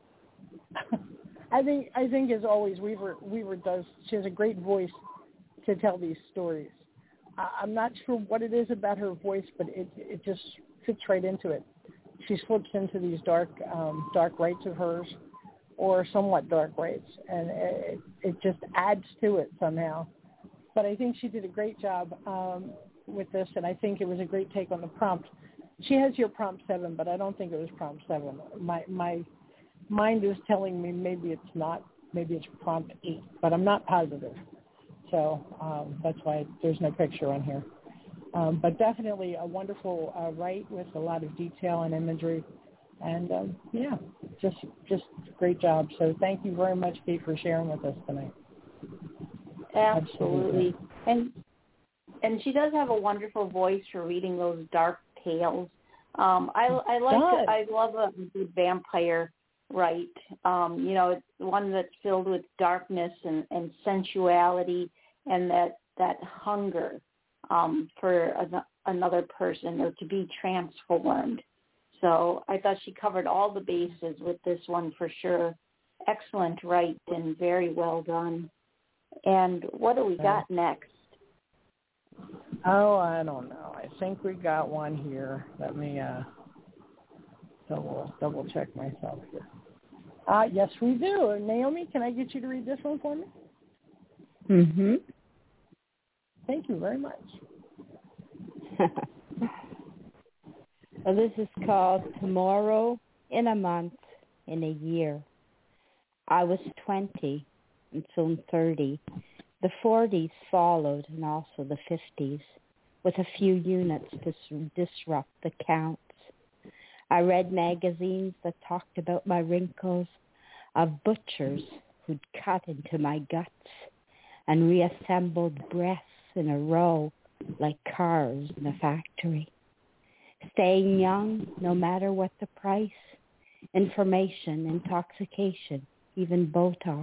Speaker 2: I think I think as always, Weaver Weaver does. She has a great voice to tell these stories. I, I'm not sure what it is about her voice, but it it just fits right into it. She slips into these dark um, dark rights of hers, or somewhat dark rights, and it, it just adds to it somehow. But I think she did a great job um, with this, and I think it was a great take on the prompt. She has your prompt seven, but I don't think it was prompt seven. My my mind is telling me maybe it's not. Maybe it's prompt eight, but I'm not positive. So um, that's why there's no picture on here. Um, but definitely a wonderful uh, write with a lot of detail and imagery. And, um, yeah, just just great job. So thank you very much, Kate, for sharing with us tonight.
Speaker 4: Absolutely. And and she does have a wonderful voice for reading those dark tales. Um, I, I like, I love a good vampire write. Um, you know, it's one that's filled with darkness and, and sensuality, and that that hunger um, for an, another person or to be transformed. So I thought she covered all the bases with this one for sure. Excellent write and very well done. And what do we got next?
Speaker 2: Oh, I don't know. I think we got one here. Let me uh, double double check myself here. Uh, yes, we do. Naomi, can I get you to read this one for me?
Speaker 3: Mm-hmm.
Speaker 2: Thank you very much.
Speaker 3: Well, this is called Tomorrow in a Month in a Year. I was twenty and soon thirty. The forties followed and also the fifties, with a few units to disrupt the counts. I read magazines that talked about my wrinkles, of butchers who'd cut into my guts and reassembled breasts in a row like cars in a factory. Staying young, no matter what the price, information, intoxication, even Botox.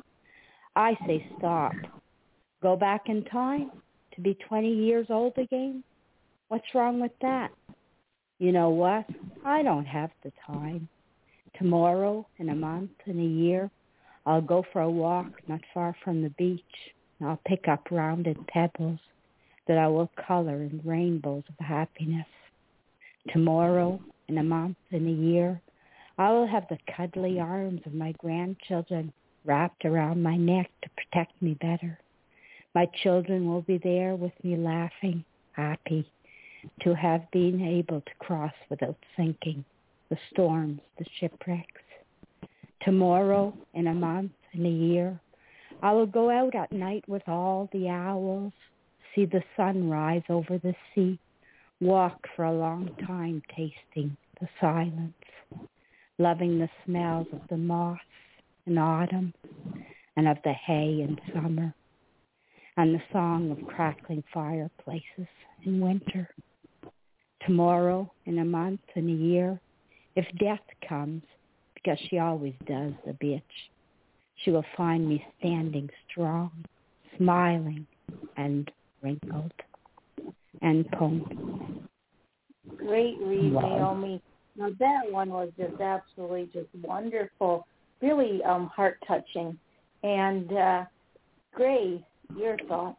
Speaker 3: I say stop. Go back in time to be twenty years old again? What's wrong with that? You know what? I don't have the time. Tomorrow, in a month, in a year, I'll go for a walk not far from the beach. I'll pick up rounded pebbles that I will color in rainbows of happiness. Tomorrow, in a month, in a year, I will have the cuddly arms of my grandchildren wrapped around my neck to protect me better. My children will be there with me laughing, happy to have been able to cross without sinking, the storms, the shipwrecks. Tomorrow, in a month, in a year, I will go out at night with all the owls, see the sun rise over the sea, walk for a long time tasting the silence, loving the smells of the moss in autumn and of the hay in summer, and the song of crackling fireplaces in winter. Tomorrow, in a month, in a year, if death comes, because she always does, the bitch, she will find me standing strong, smiling, and wrinkled. And poem.
Speaker 4: Great read,
Speaker 2: Wow.
Speaker 4: Naomi. Now that one was just absolutely just wonderful, really um, heart-touching. And uh, Gray, your thoughts?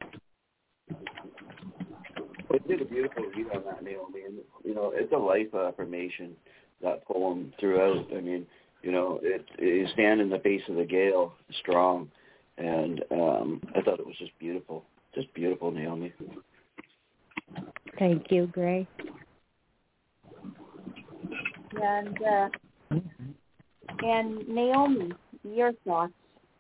Speaker 5: Well, you did a beautiful read on that, Naomi. And, you know, it's a life affirmation, that poem throughout. I mean, you know, it, you stand in the face of the gale strong. And um, I thought it was just beautiful. Just beautiful, Naomi.
Speaker 3: Thank you, Gray.
Speaker 4: And uh, and Naomi, your thoughts?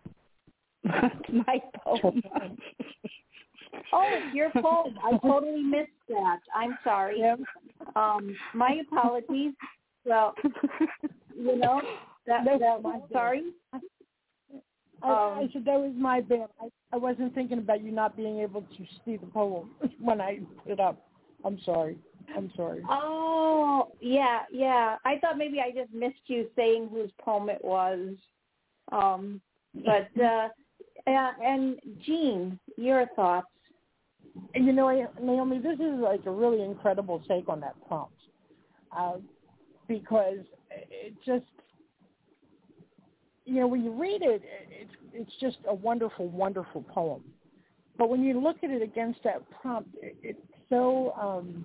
Speaker 3: My poem.
Speaker 4: Oh, it's your poem. I totally missed that. I'm sorry.
Speaker 2: Yep.
Speaker 4: Um, my apologies. Well, you know, that,
Speaker 2: No,
Speaker 4: that
Speaker 2: my bad.
Speaker 4: sorry.
Speaker 2: I,
Speaker 4: Um,
Speaker 2: I said that was my bad. I, I wasn't thinking about you not being able to see the poem when I put it up. I'm sorry. I'm sorry.
Speaker 4: Oh, yeah, yeah. I thought maybe I just missed you saying whose poem it was. Um, but, uh, uh, and Jean, your thoughts?
Speaker 2: And you know, Naomi, this is like a really incredible take on that prompt, uh, because it just, you know, when you read it, it's it's just a wonderful, wonderful poem. But when you look at it against that prompt, it, it's so um,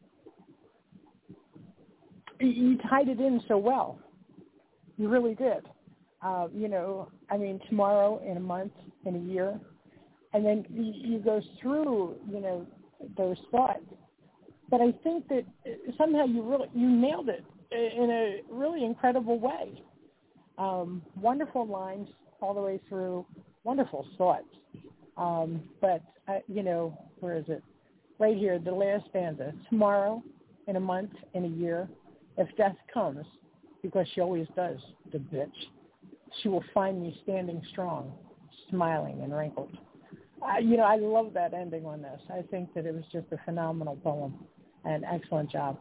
Speaker 2: you tied it in so well. You really did. Uh, you know, I mean, tomorrow, in a month, in a year, and then you, you go through, you know, those thoughts. But I think that somehow you really you nailed it in a really incredible way. Um, wonderful lines all the way through, wonderful thoughts. Um, but, uh, you know, where is it? Right here, the last stanza. Tomorrow, in a month, in a year, if death comes, because she always does, the bitch, she will find me standing strong, smiling and wrinkled. Uh, you know, I love that ending on this. I think that it was just a phenomenal poem and excellent job.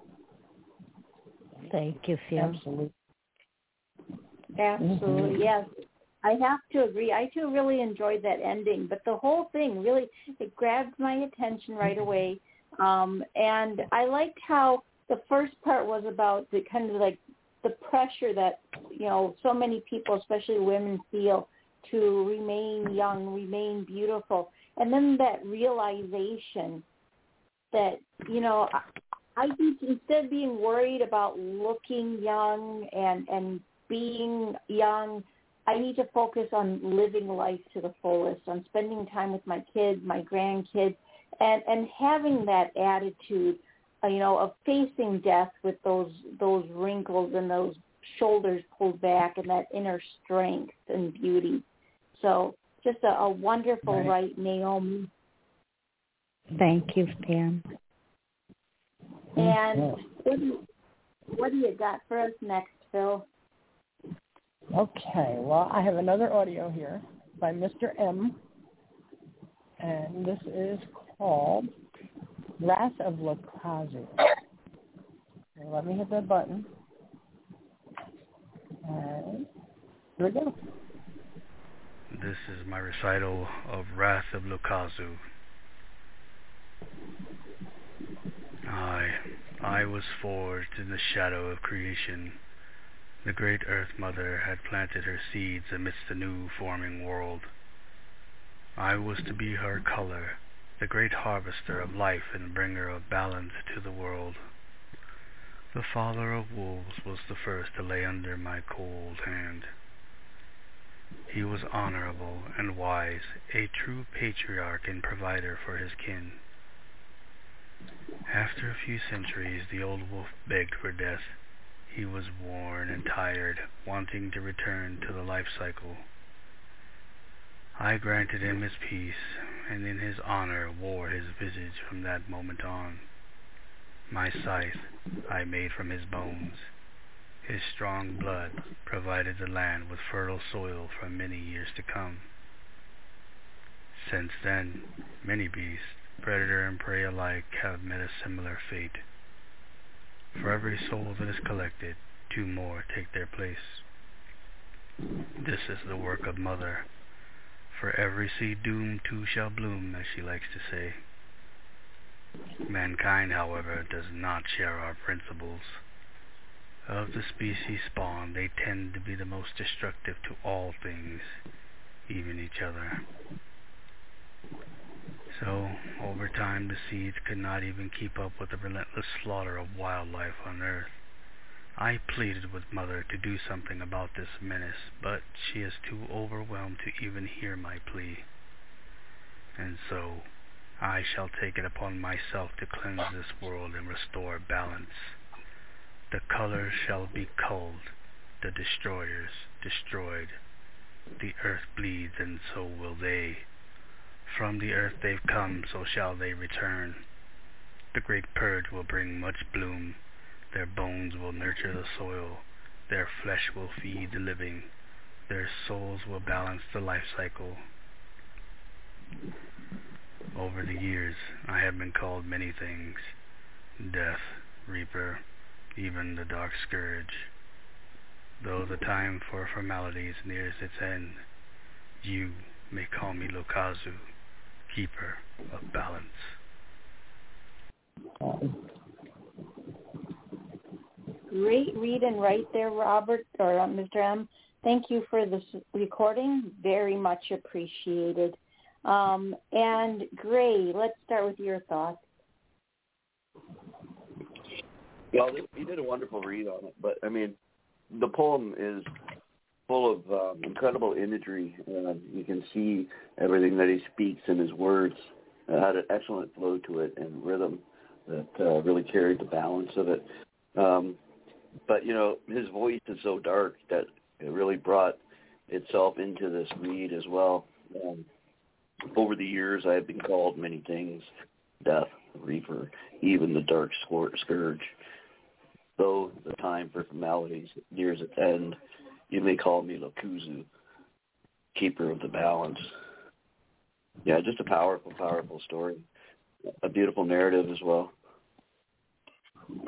Speaker 3: Thank you, Phil.
Speaker 2: Absolutely.
Speaker 4: Absolutely,
Speaker 2: Mm-hmm.
Speaker 4: yes. I have to agree. I too really enjoyed that ending, but the whole thing really, it grabbed my attention right away. Um, and I liked how the first part was about the kind of like the pressure that, you know, so many people, especially women, feel to remain young, remain beautiful. And then that realization that, you know, I, I think instead of being worried about looking young and, and being young, I need to focus on living life to the fullest, on spending time with my kids, my grandkids, and, and having that attitude, uh, you know, of facing death with those those wrinkles and those shoulders pulled back and that inner strength and beauty. So just a, a wonderful
Speaker 2: Right.
Speaker 4: right, Naomi.
Speaker 3: Thank you, Pam.
Speaker 4: And
Speaker 2: Yeah.
Speaker 4: what do you, what do you got for us next, Phil?
Speaker 2: Okay, well, I have another audio here by Mister M, and this is called Wrath of Lokazu. Okay, let me hit that button. And here we go.
Speaker 8: This is my recital of Wrath of Lokazu. I, I was forged in the shadow of creation. The great Earth Mother had planted her seeds amidst the new forming world. I was to be her color, the great harvester of life and bringer of balance to the world. The father of wolves was the first to lay under my cold hand. He was honorable and wise, a true patriarch and provider for his kin. After a few centuries, the old wolf begged for death. He was worn and tired, wanting to return to the life cycle. I granted him his peace, and in his honor wore his visage from that moment on. My scythe I made from his bones. His strong blood provided the land with fertile soil for many years to come. Since then, many beasts, predator and prey alike, have met a similar fate. For every soul that is collected, two more take their place. This is the work of Mother. For every seed doomed, two shall bloom, as she likes to say. Mankind, however, does not share our principles. Of the species spawned, they tend to be the most destructive to all things, even each other. So, over time, the seeds could not even keep up with the relentless slaughter of wildlife on Earth. I pleaded with Mother to do something about this menace, but she is too overwhelmed to even hear my plea. And so, I shall take it upon myself to cleanse this world and restore balance. The colors shall be culled, the destroyers destroyed. The earth bleeds, and so will they. From the earth they've come, so shall they return. The great purge will bring much bloom. Their bones will nurture the soil. Their flesh will feed the living. Their souls will balance the life cycle. Over the years, I have been called many things. Death, Reaper, even the Dark Scourge. Though the time for formalities nears its end, you may call me Lokazu, Keeper of Balance.
Speaker 4: Great read and write there, Robert, or uh, Mister M. Thank you for this recording. Very much appreciated. Um, and Gray, let's start with your thoughts.
Speaker 5: Well, he did a wonderful read on it, but I mean, the poem is full of um, incredible imagery. Uh, you can see everything that he speaks in his words. It had an excellent flow to it and rhythm that uh, really carried the balance of it. Um, but, you know, his voice is so dark that it really brought itself into this read as well. Um, over the years, I have been called many things: Death, Reaper, even the Dark Scourge. Though the time for formalities nears its end, you may call me Lokazu, Keeper of the Balance. Yeah, just a powerful, powerful story. A beautiful narrative as well.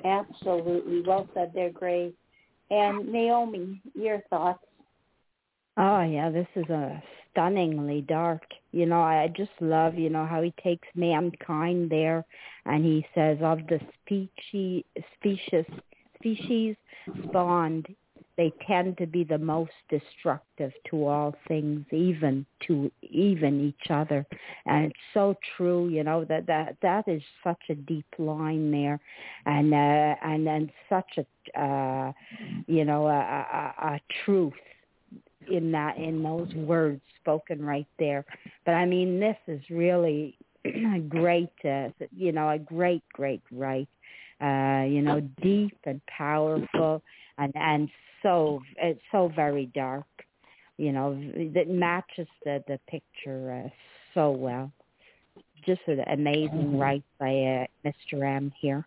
Speaker 4: Absolutely. Well said there, Gray. And Naomi, your thoughts?
Speaker 3: Oh yeah, this is a stunningly dark. You know, I just love, you know, how he takes mankind there, and he says of the species, species, species spawned, they tend to be the most destructive to all things, even to even each other. And it's so true, you know, that that, that is such a deep line there, and uh, and and such a uh, you know a, a, a truth in that, in those words spoken right there. But I mean, this is really a great, uh, you know, a great, great write. Uh, you know, deep and powerful, and and so it's so very dark. You know, that matches the the picture uh, so well. Just an amazing write by uh, Mister M here.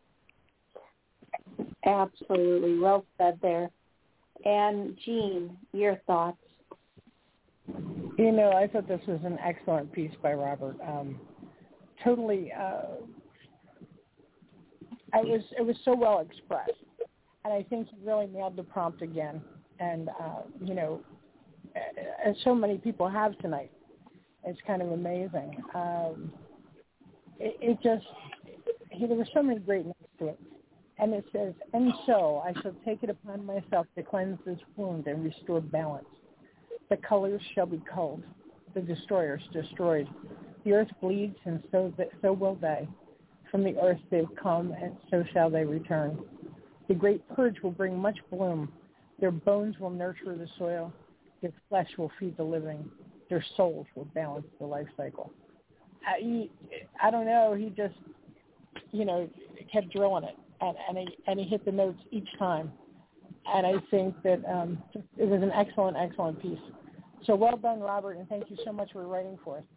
Speaker 4: Absolutely, well said there. And Jean, your thoughts?
Speaker 2: You know, I thought this was an excellent piece by Robert. Um, totally, uh, I was it was so well expressed, and I think he really nailed the prompt again. And uh, you know, as so many people have tonight, it's kind of amazing. Um, it, it just he, there were so many great notes to it. And it says, and so I shall take it upon myself to cleanse this wound and restore balance. The colors shall be culled, the destroyers destroyed. The earth bleeds, and so th- so will they. From the earth they've come, and so shall they return. The great purge will bring much bloom. Their bones will nurture the soil. Their flesh will feed the living. Their souls will balance the life cycle. I, he, I don't know. He just, you know, kept drilling it. And, and, he, and he hit the notes each time. And I think that um, it was an excellent, excellent piece. So well done, Robert, and thank you so much for writing for us.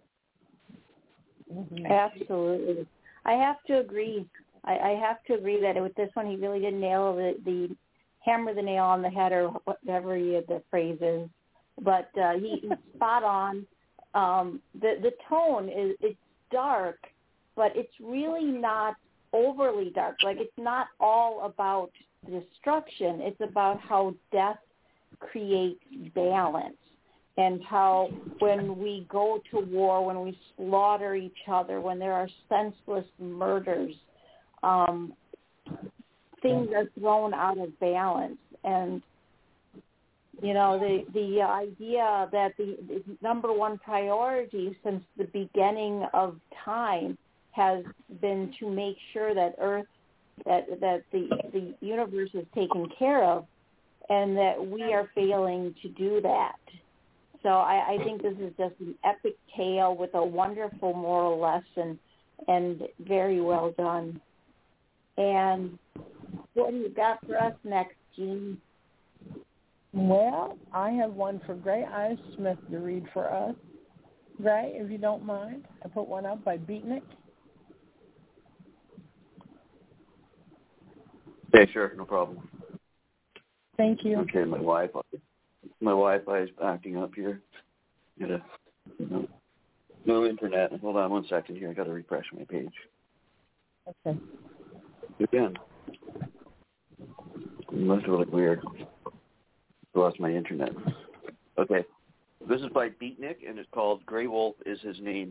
Speaker 2: Mm-hmm.
Speaker 4: Absolutely. I have to agree. I, I have to agree that with this one, he really did nail the, the hammer the nail on the head, or whatever he, the phrase is. But uh, he, he's spot on. Um, the, the tone is it's dark, but it's really not overly dark. Like, it's not all about destruction. It's about how death creates balance, and how when we go to war, when we slaughter each other, when there are senseless murders, um, things are thrown out of balance. And you know, the the idea that the, the number one priority since the beginning of time has been to make sure that Earth, that that the the universe is taken care of, and that we are failing to do that. So I, I think this is just an epic tale with a wonderful moral lesson, and very well done. And what do you got for us next, Jean?
Speaker 2: Well, I have one for Gray Eyes Smith to read for us. Gray, if you don't mind, I put one up by Beatnik.
Speaker 5: Okay, sure, no problem.
Speaker 2: Thank you.
Speaker 5: Okay, my Wi-Fi, my Wi-Fi is backing up here. Gotta, no, no internet. Hold on one second here. I got to refresh my page.
Speaker 2: Okay.
Speaker 5: Again, it must have looked weird. I lost my internet. Okay, this is by Beatnik, and it's called "Grey Wolf Is His Name."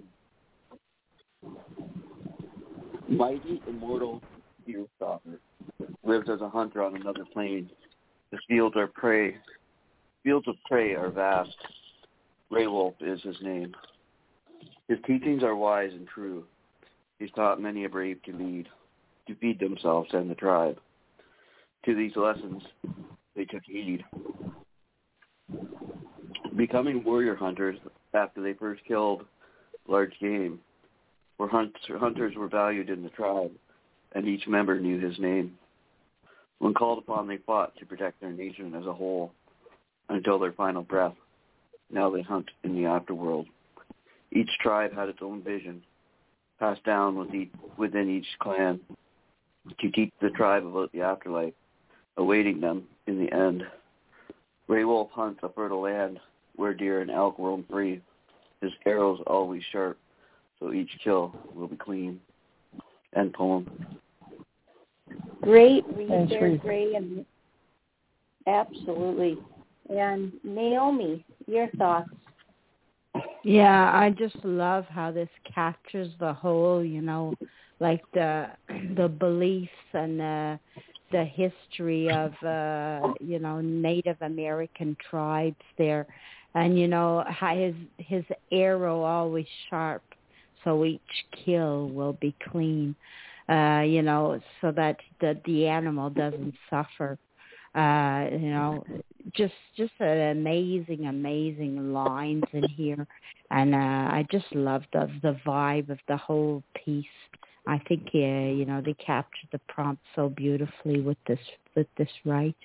Speaker 5: Mighty, immortal deer stalker lives as a hunter on another plane. His fields are prey. Fields of prey are vast. Grey Wolf is his name. His teachings are wise and true. He's taught many a brave to lead, to feed themselves and the tribe. To these lessons, they took heed. Becoming warrior hunters after they first killed large game, where hunters were valued in the tribe, and each member knew his name. When called upon, they fought to protect their nation as a whole until their final breath. Now they hunt in the afterworld. Each tribe had its own vision, passed down with each, within each clan, to teach the tribe about the afterlife, awaiting them in the end. Grey Wolf hunts a fertile land where deer and elk roam free. His arrows always sharp, so each kill will be clean. End poem.
Speaker 4: Great read there, Gray, and absolutely. And Naomi, your thoughts?
Speaker 3: Yeah, I just love how this captures the whole, you know, like the the beliefs and the the history of uh, you know, Native American tribes there, and you know how his his arrow always sharp, so each kill will be clean, uh, you know, so that the the animal doesn't suffer. Uh, you know, just just an amazing, amazing lines in here, and uh, I just love the the vibe of the whole piece. I think uh, you know, they captured the prompt so beautifully with this with this right.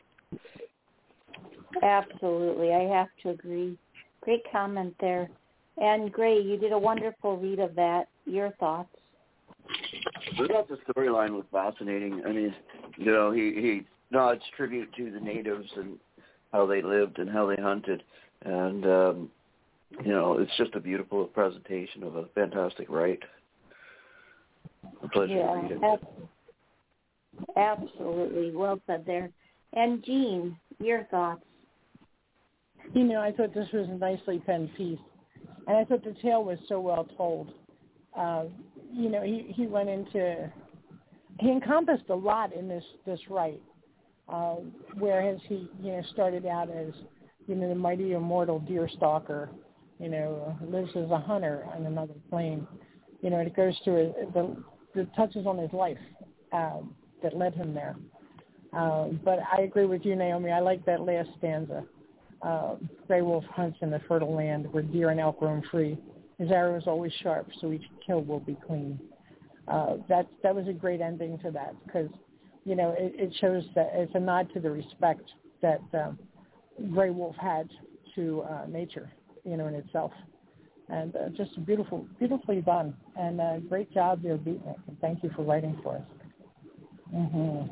Speaker 4: Absolutely, I have to agree. Great comment there. And Gray, you did a wonderful read of that. Your thoughts?
Speaker 5: I thought the storyline was fascinating. I mean, you know, he he. No, it's tribute to the natives and how they lived and how they hunted. And, um, you know, it's just a beautiful presentation of a fantastic write. A pleasure
Speaker 4: yeah,
Speaker 5: to read it.
Speaker 4: Ab- absolutely. Well said there. And Jean, your thoughts?
Speaker 2: You know, I thought this was a nicely penned piece. And I thought the tale was so well told. Uh, you know, he, he went into, he encompassed a lot in this, this write. Uh, whereas he, you know, started out as, you know, the mighty immortal deer stalker, you know, lives as a hunter on another plane. You know, and it goes through it, the, the touches on his life uh, that led him there. Uh, but I agree with you, Naomi. I like that last stanza. Uh, Gray Wolf hunts in the fertile land where deer and elk roam free. His arrow is always sharp, so each kill will be clean. Uh, that that was a great ending to that because, you know, it, it shows that it's a nod to the respect that um, Gray Wolf had to uh, nature, you know, in itself. And uh, just beautiful, beautifully done. And uh, great job there, Beatnik. And thank you for writing for us. Mm-hmm.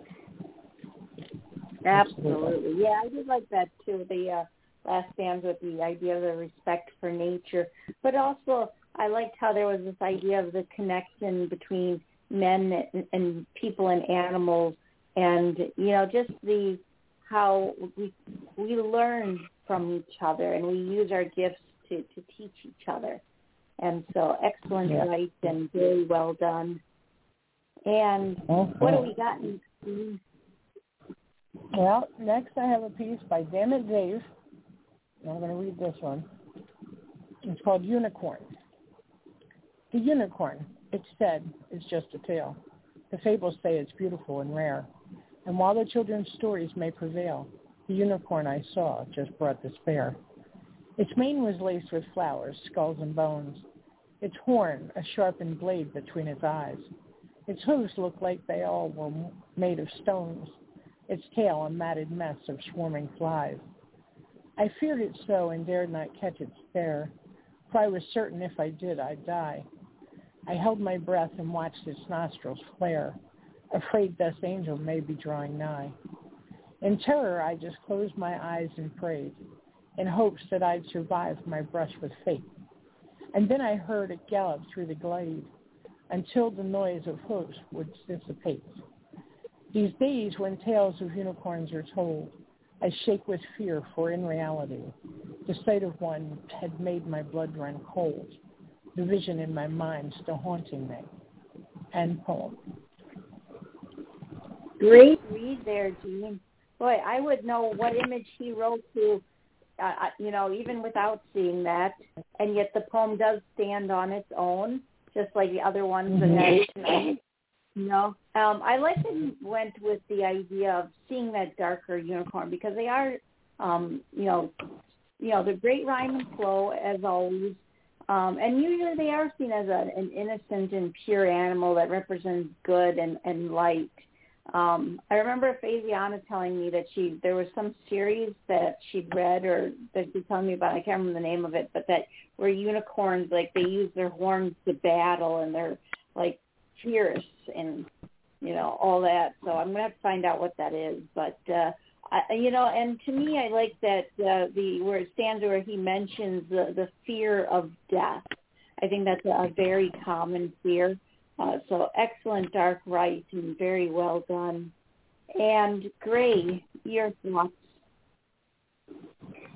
Speaker 4: Absolutely. Yeah, I did like that too, the uh, last stanza with the idea of the respect for nature. But also, I liked how there was this idea of the connection between men and, and people and animals, and you know, just the how we we learn from each other and we use our gifts to, to teach each other. And so, excellent
Speaker 2: yeah.
Speaker 4: write and very well done. And
Speaker 2: mm-hmm.
Speaker 4: what do we got in?
Speaker 2: Well, next I have a piece by Dammit Dave. I'm going to read this one. It's called Unicorn. The unicorn, it's said, is just a tale. The fables say it's beautiful and rare. And while the children's stories may prevail, the unicorn I saw just brought despair. Its mane was laced with flowers, skulls, and bones. Its horn, a sharpened blade between its eyes. Its hooves looked like they all were made of stones. Its tail a matted mess of swarming flies. I feared it so and dared not catch its stare, for I was certain if I did, I'd die. I held my breath and watched its nostrils flare, afraid Death's angel may be drawing nigh. In terror, I just closed my eyes and prayed, in hopes that I'd survive my brush with fate. And then I heard it gallop through the glade, until the noise of hoofs would dissipate. These days, when tales of unicorns are told, I shake with fear, for in reality, the sight of one had made my blood run cold, the vision in my mind still haunting me. End poem.
Speaker 4: Great read there, Jean. Boy, I would know what image he wrote to, uh, you know, even without seeing that, and yet the poem does stand on its own, just like the other ones
Speaker 2: mm-hmm.
Speaker 4: in that tonight. You know, um, I like that he went with the idea of seeing that darker unicorn because they are, um, you know, you know, they're great rhyme and flow as always, um, and usually they are seen as a, an innocent and pure animal that represents good and, and light. Um, I remember Fabiana telling me that she there was some series that she'd read or that she'd telling me about. I can't remember the name of it, but that where unicorns like they use their horns to battle and they're like fierce and, you know, all that. So I'm going to have to find out what that is. But, uh, I, you know, and to me, I like that uh, the where it stands where he mentions the, the fear of death. I think that's a, a very common fear. Uh, so excellent dark write and very well done. And Gray, your thoughts?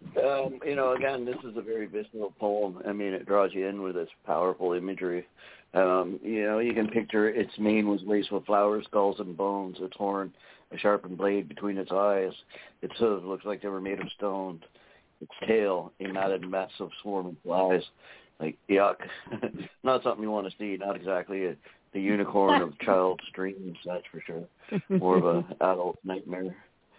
Speaker 5: Um, you know, again, this is a very visceral poem. I mean, it draws you in with its powerful imagery. Um, you know, you can picture its mane was laced with flowers, skulls, and bones. Its horn, a sharpened blade between its eyes. Its hooves looked like they were made of stone. Its tail, a matted mess of swarming flies. Like, yuck. Not something you want to see. Not exactly a, the unicorn of child's dreams, that's for sure. More of an adult nightmare.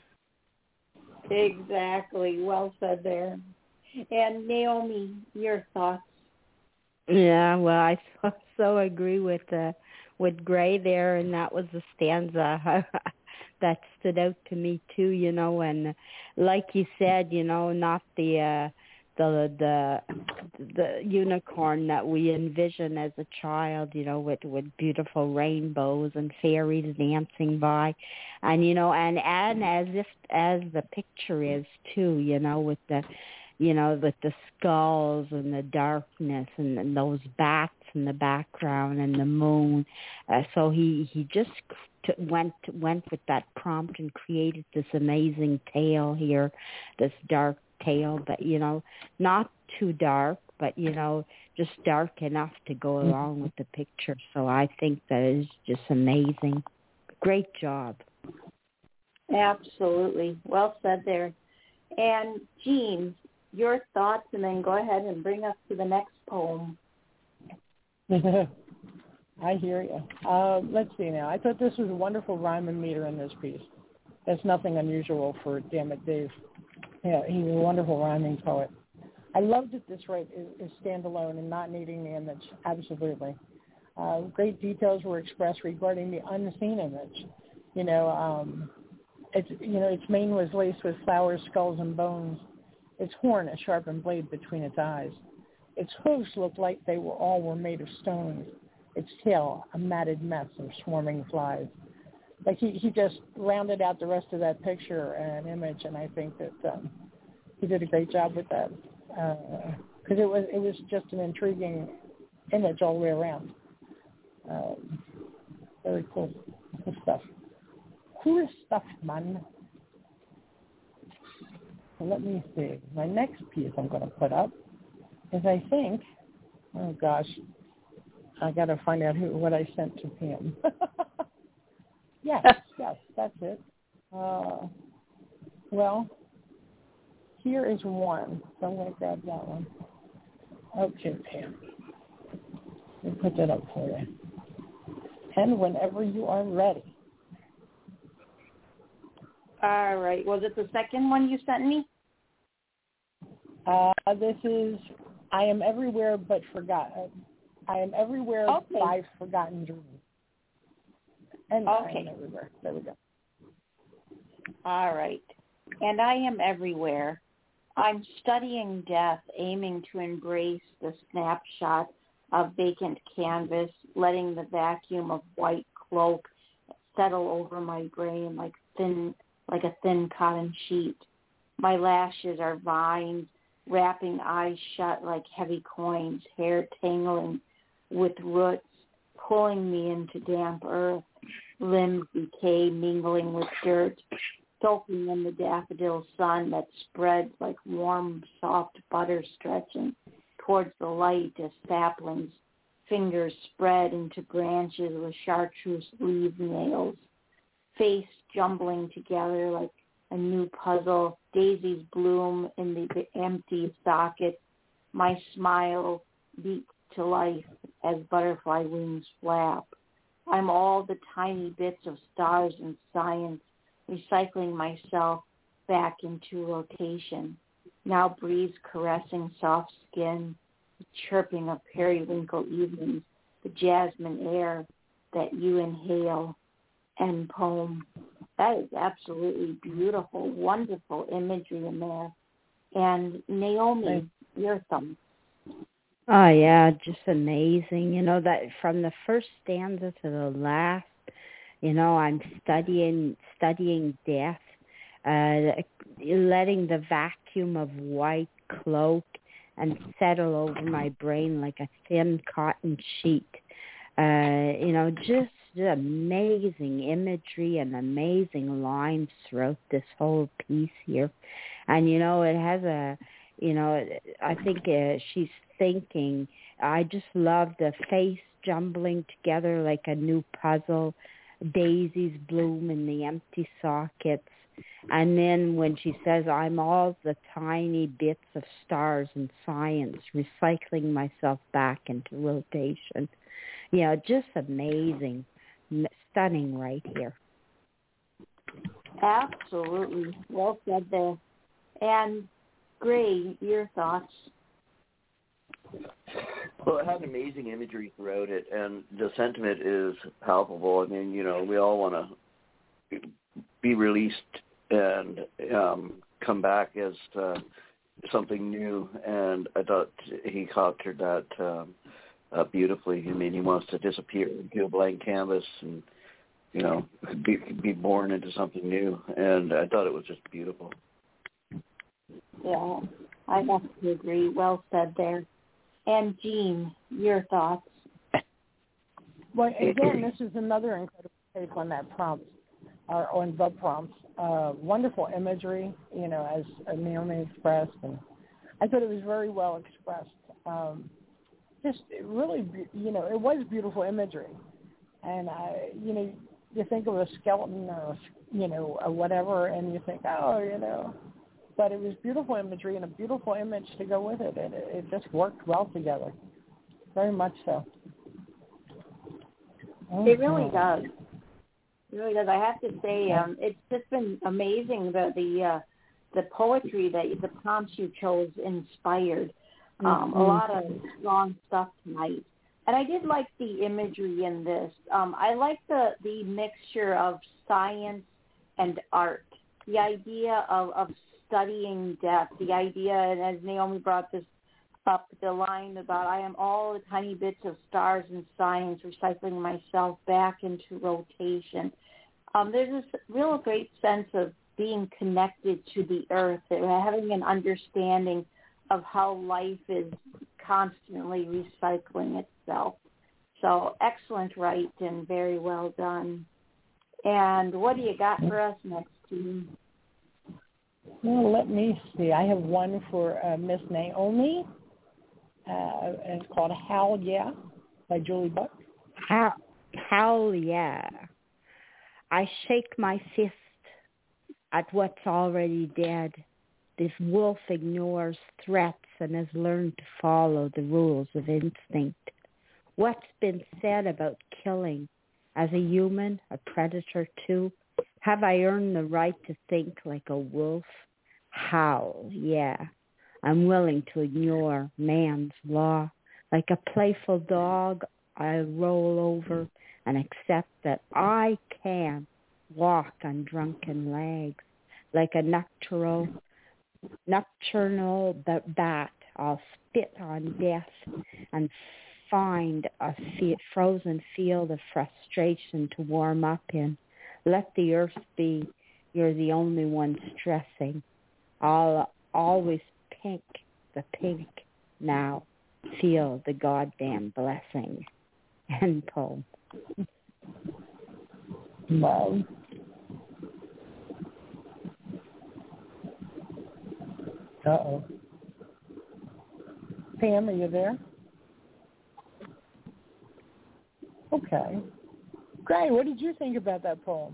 Speaker 4: Exactly. Well said there. And Naomi, your thoughts?
Speaker 3: Yeah, well, I so, so agree with uh, with Gray there, and that was the stanza that stood out to me too. You know, and like you said, you know, not the uh, the the the unicorn that we envision as a child. You know, with with beautiful rainbows and fairies dancing by, and you know, and and as if as the picture is too. You know, with the you know, with the skulls and the darkness and, and those bats in the background and the moon. Uh, so he, he just t- went went with that prompt and created this amazing tale here, this dark tale, but, you know, not too dark, but, you know, just dark enough to go along with the picture. So I think that is just amazing. Great job.
Speaker 4: Absolutely. Well said there. And Jean, your thoughts, and then go ahead and bring us to the next poem.
Speaker 2: I hear you. Uh, let's see now. I thought this was a wonderful rhyme and meter in this piece. That's nothing unusual for Damn It Dave. Yeah, he's a wonderful rhyming poet. I loved it this way, is, is standalone and not needing the image. Absolutely. Uh, great details were expressed regarding the unseen image. You know, um, it's you know, its mane was laced with flowers, skulls, and bones. Its horn, a sharpened blade between its eyes. Its hooves looked like they were all were made of stones. Its tail, a matted mess of swarming flies. Like he, he just rounded out the rest of that picture and image, and I think that um, he did a great job with that because uh, it was it was just an intriguing image all the way around. Um, very cool, cool stuff. Cool stuff, man. Let me see. My next piece I'm going to put up is, I think, oh gosh, I got to find out who what I sent to Pam. yes, yes, that's it. Uh, well, here is one, so I'm going to grab that one. Okay, Pam. Let me put that up for you. And whenever you are ready.
Speaker 4: All right. Was it the second one you sent me?
Speaker 2: Uh, this is I Am Everywhere But Forgotten. I Am Everywhere
Speaker 4: okay.
Speaker 2: by Forgotten Dreams. And
Speaker 4: okay.
Speaker 2: I Am Everywhere. There we go.
Speaker 4: All right. And I am everywhere. I'm studying death, aiming to embrace the snapshot of vacant canvas, letting the vacuum of white cloak settle over my brain like thin like a thin cotton sheet. My lashes are vines, wrapping eyes shut like heavy coins, hair tangling with roots, pulling me into damp earth, limbs decay mingling with dirt, soaking in the daffodil sun that spreads like warm, soft butter stretching towards the light as saplings, fingers spread into branches with chartreuse leaf nails, face jumbling together like a new puzzle, daisies bloom in the empty socket, my smile beats to life as butterfly wings flap. I'm all the tiny bits of stars in science, recycling myself back into rotation. Now breeze caressing soft skin, the chirping of periwinkle evenings, the jasmine air that you inhale. End poem. That is absolutely beautiful, wonderful imagery in there. And Naomi, your thoughts?
Speaker 3: Oh yeah, just amazing. You know, that from the first stanza to the last, you know, I'm studying studying death, uh, letting the vacuum of white cloak and settle over my brain like a thin cotton sheet. Uh, you know, just just amazing imagery and amazing lines throughout this whole piece here. And, you know, it has a, you know, I think uh, she's thinking, I just love the face jumbling together like a new puzzle, daisies bloom in the empty sockets. And then when she says, I'm all the tiny bits of stars in science, recycling myself back into rotation. You know, just amazing, stunning right here.
Speaker 4: Absolutely. Well said there. And Gray, your thoughts?
Speaker 5: Well, it has amazing imagery throughout it, and the sentiment is palpable. I mean, you know, we all want to be released and um, come back as uh, something new, and I thought he captured that um, uh, beautifully. I mean, he wants to disappear into a blank canvas and, you know, be, be born into something new, and I thought it was just beautiful.
Speaker 4: Yeah, I have to agree. Well said there. And Jean, your thoughts?
Speaker 2: Well, again, this is another incredible take on that prompt, or on the prompts. Uh, wonderful imagery, you know, as Naomi expressed, and I thought it was very well expressed. Um, just really, you know, it was beautiful imagery, and I, you know, you think of a skeleton or, you know, or whatever, and you think, oh, you know, but it was beautiful imagery and a beautiful image to go with it. It, it just worked well together, very much so.
Speaker 4: It really does. It really does. I have to say, um, it's just been amazing the the uh, the poetry that the prompts you chose inspired. Um, mm-hmm. A lot of strong stuff tonight, and I did like the imagery in this. Um, I like the the mixture of science and art. The idea of, of studying death. The idea, and as Naomi brought this up, the line about I am all the tiny bits of stars in science, recycling myself back into rotation. Um, there's this real great sense of being connected to the earth, having an understanding of how life is constantly recycling itself. So excellent write and very well done. And what do you got for us next, Jean?
Speaker 2: Well, let me see. I have one for uh, Miss Naomi. Uh, and it's called Hell Yeah by Julie Buck.
Speaker 3: Hell, hell yeah. I shake my fist at what's already dead. This wolf ignores threats and has learned to follow the rules of instinct. What's been said about killing? As a human, a predator too, have I earned the right to think like a wolf? Howl, yeah. I'm willing to ignore man's law. Like a playful dog, I roll over and accept that I can walk on drunken legs. Like a nocturnal, nocturnal bat, I'll spit on death and find a frozen field of frustration to warm up in. Let the earth be. You're the only one stressing. I'll always pink the pink now. Feel the goddamn blessing. End poem.
Speaker 2: Wow. Uh-oh. Pam, are you there? Okay. Gray, what did you think about that poem?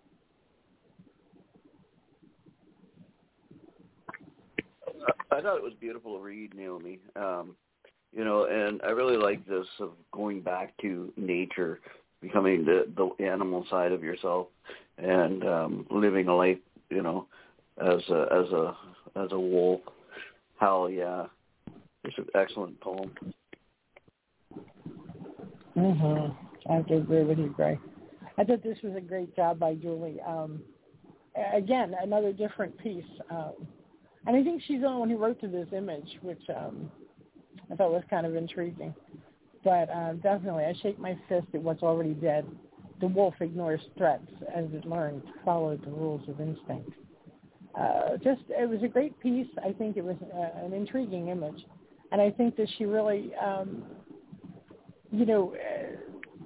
Speaker 5: I thought it was beautiful to read, Naomi. Um, you know, and I really like this of going back to nature, becoming the, the animal side of yourself, and um, living a life, you know, as a as a as a wolf. Hell yeah, it's an excellent poem.
Speaker 2: Mhm. I have to agree with you, Gray. I thought this was a great job by Julie. Um, again, another different piece. Um, and I think she's the only one who wrote to this image, which um, I thought was kind of intriguing. But uh, definitely, I shake my fist at what's already dead. The wolf ignores threats as it learned to follow the rules of instinct. Uh, just, it was a great piece. I think it was uh, an intriguing image. And I think that she really, um, you know, uh,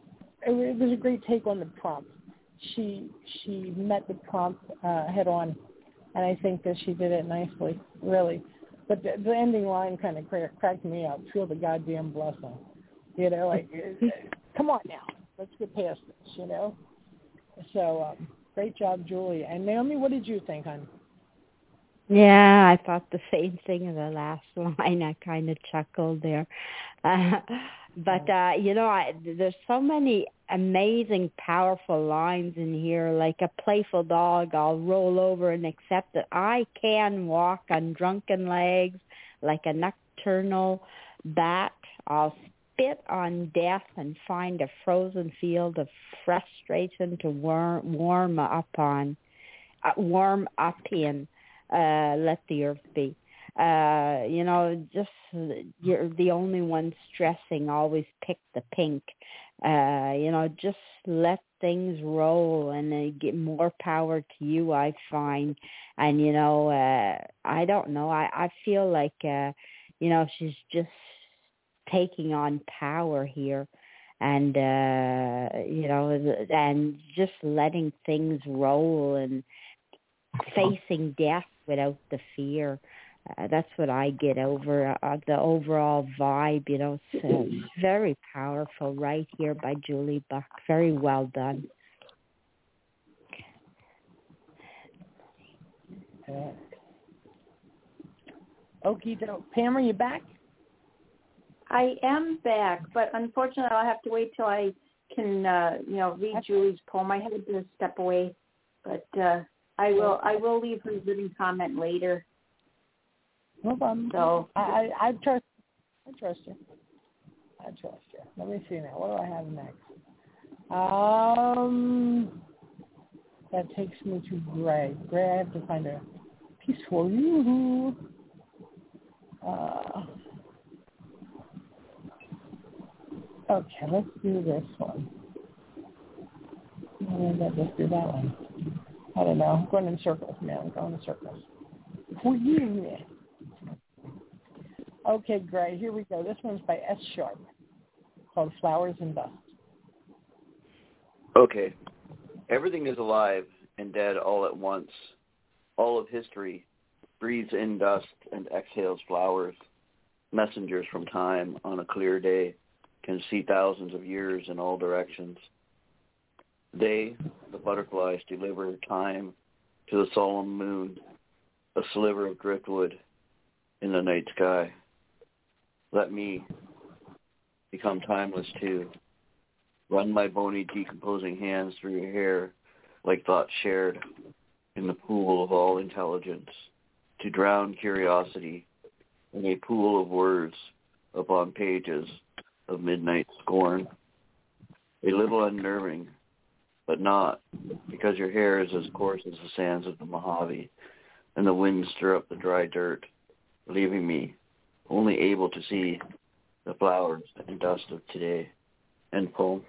Speaker 2: it was a great take on the prompt. She she met the prompt uh, head on, and I think that she did it nicely, really. But the, the ending line kind of cracked, cracked me up. Feel the goddamn blessing, you know. Like, come on now, let's get past this, you know. So um, great job, Julie. And Naomi, what did you think, hon?
Speaker 3: Yeah, I thought the same thing in the last line. I kind of chuckled there. Uh, but, uh, you know, I, there's so many amazing, powerful lines in here, like a playful dog, I'll roll over and accept that I can walk on drunken legs, like a nocturnal bat, I'll spit on death and find a frozen field of frustration to warm, warm up on, uh, warm up in. Uh, let the earth be. Uh, you know, just you're the only one stressing. Always pick the pink. Uh, you know, just let things roll and uh, get more power to you, I find. And, you know, uh, I don't know. I, I feel like, uh, you know, she's just taking on power here. And, uh, you know, and just letting things roll and facing death without the fear. Uh, that's what I get over uh, the overall vibe. You know, it's uh, very powerful right here by Julie Buck. Very well done.
Speaker 2: Uh, Okie doke. Pam, are you back?
Speaker 4: I am back, but unfortunately I'll have to wait till I can, uh, you know, read Julie's poem. I had to step away, but uh, I will. I will leave her written comment later.
Speaker 2: No problem.
Speaker 4: So
Speaker 2: I, I, I trust. I trust you. I trust you. Let me see now. What do I have next? Um, that takes me to Gray. Gray, I have to find a piece for you. Uh, okay, let's do this one. Maybe I'll just do that one. I don't know. I'm going in circles, man. I'm going in circles. For you. Okay, Gray. Here we go. This one's by S. Sharp, called Flowers and Dust.
Speaker 5: Okay. Everything is alive and dead all at once. All of history breathes in dust and exhales flowers. Messengers from time on a clear day can see thousands of years in all directions. They, the butterflies, deliver time to the solemn moon, a sliver of driftwood in the night sky. Let me become timeless too. Run my bony decomposing hands through your hair like thoughts shared in the pool of all intelligence, to drown curiosity in a pool of words upon pages of midnight scorn. A little unnerving, but not, because your hair is as coarse as the sands of the Mojave, and the winds stir up the dry dirt, leaving me only able to see the flowers and dust of today. End poem.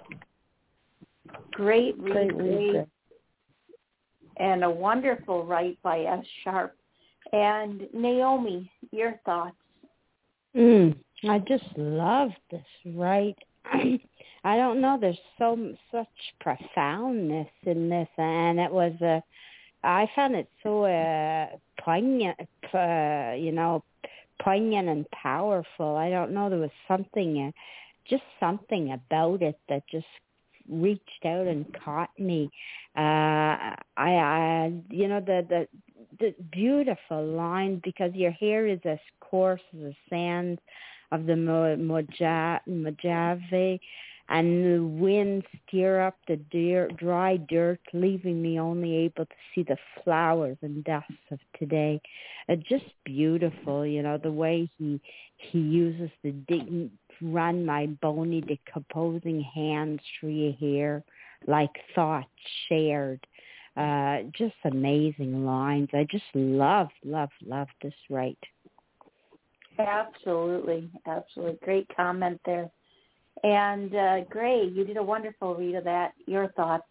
Speaker 4: Great read,
Speaker 2: Great read.
Speaker 4: and a wonderful write by S. Sharp. And Naomi, your thoughts?
Speaker 3: Mm, I just love this, right? I don't know. There's so such profoundness in this, and it was a. I found it so uh, poignant, uh, you know, poignant and powerful. I don't know. There was something, uh, just something about it that just reached out and caught me. Uh, I, I, you know, the the the beautiful line, because your hair is as coarse as the sands of the Mo- Moja- Mojave, and the winds stir up the dear, dry dirt, leaving me only able to see the flowers and dust of today. Uh, just beautiful, you know, the way he he uses the dig- run my bony decomposing hands through your hair like thoughts shared. Uh, just amazing lines. I just love, love, love this right.
Speaker 4: Absolutely, absolutely. Great comment there. And uh, Gray, you did a wonderful read of that. Your thoughts?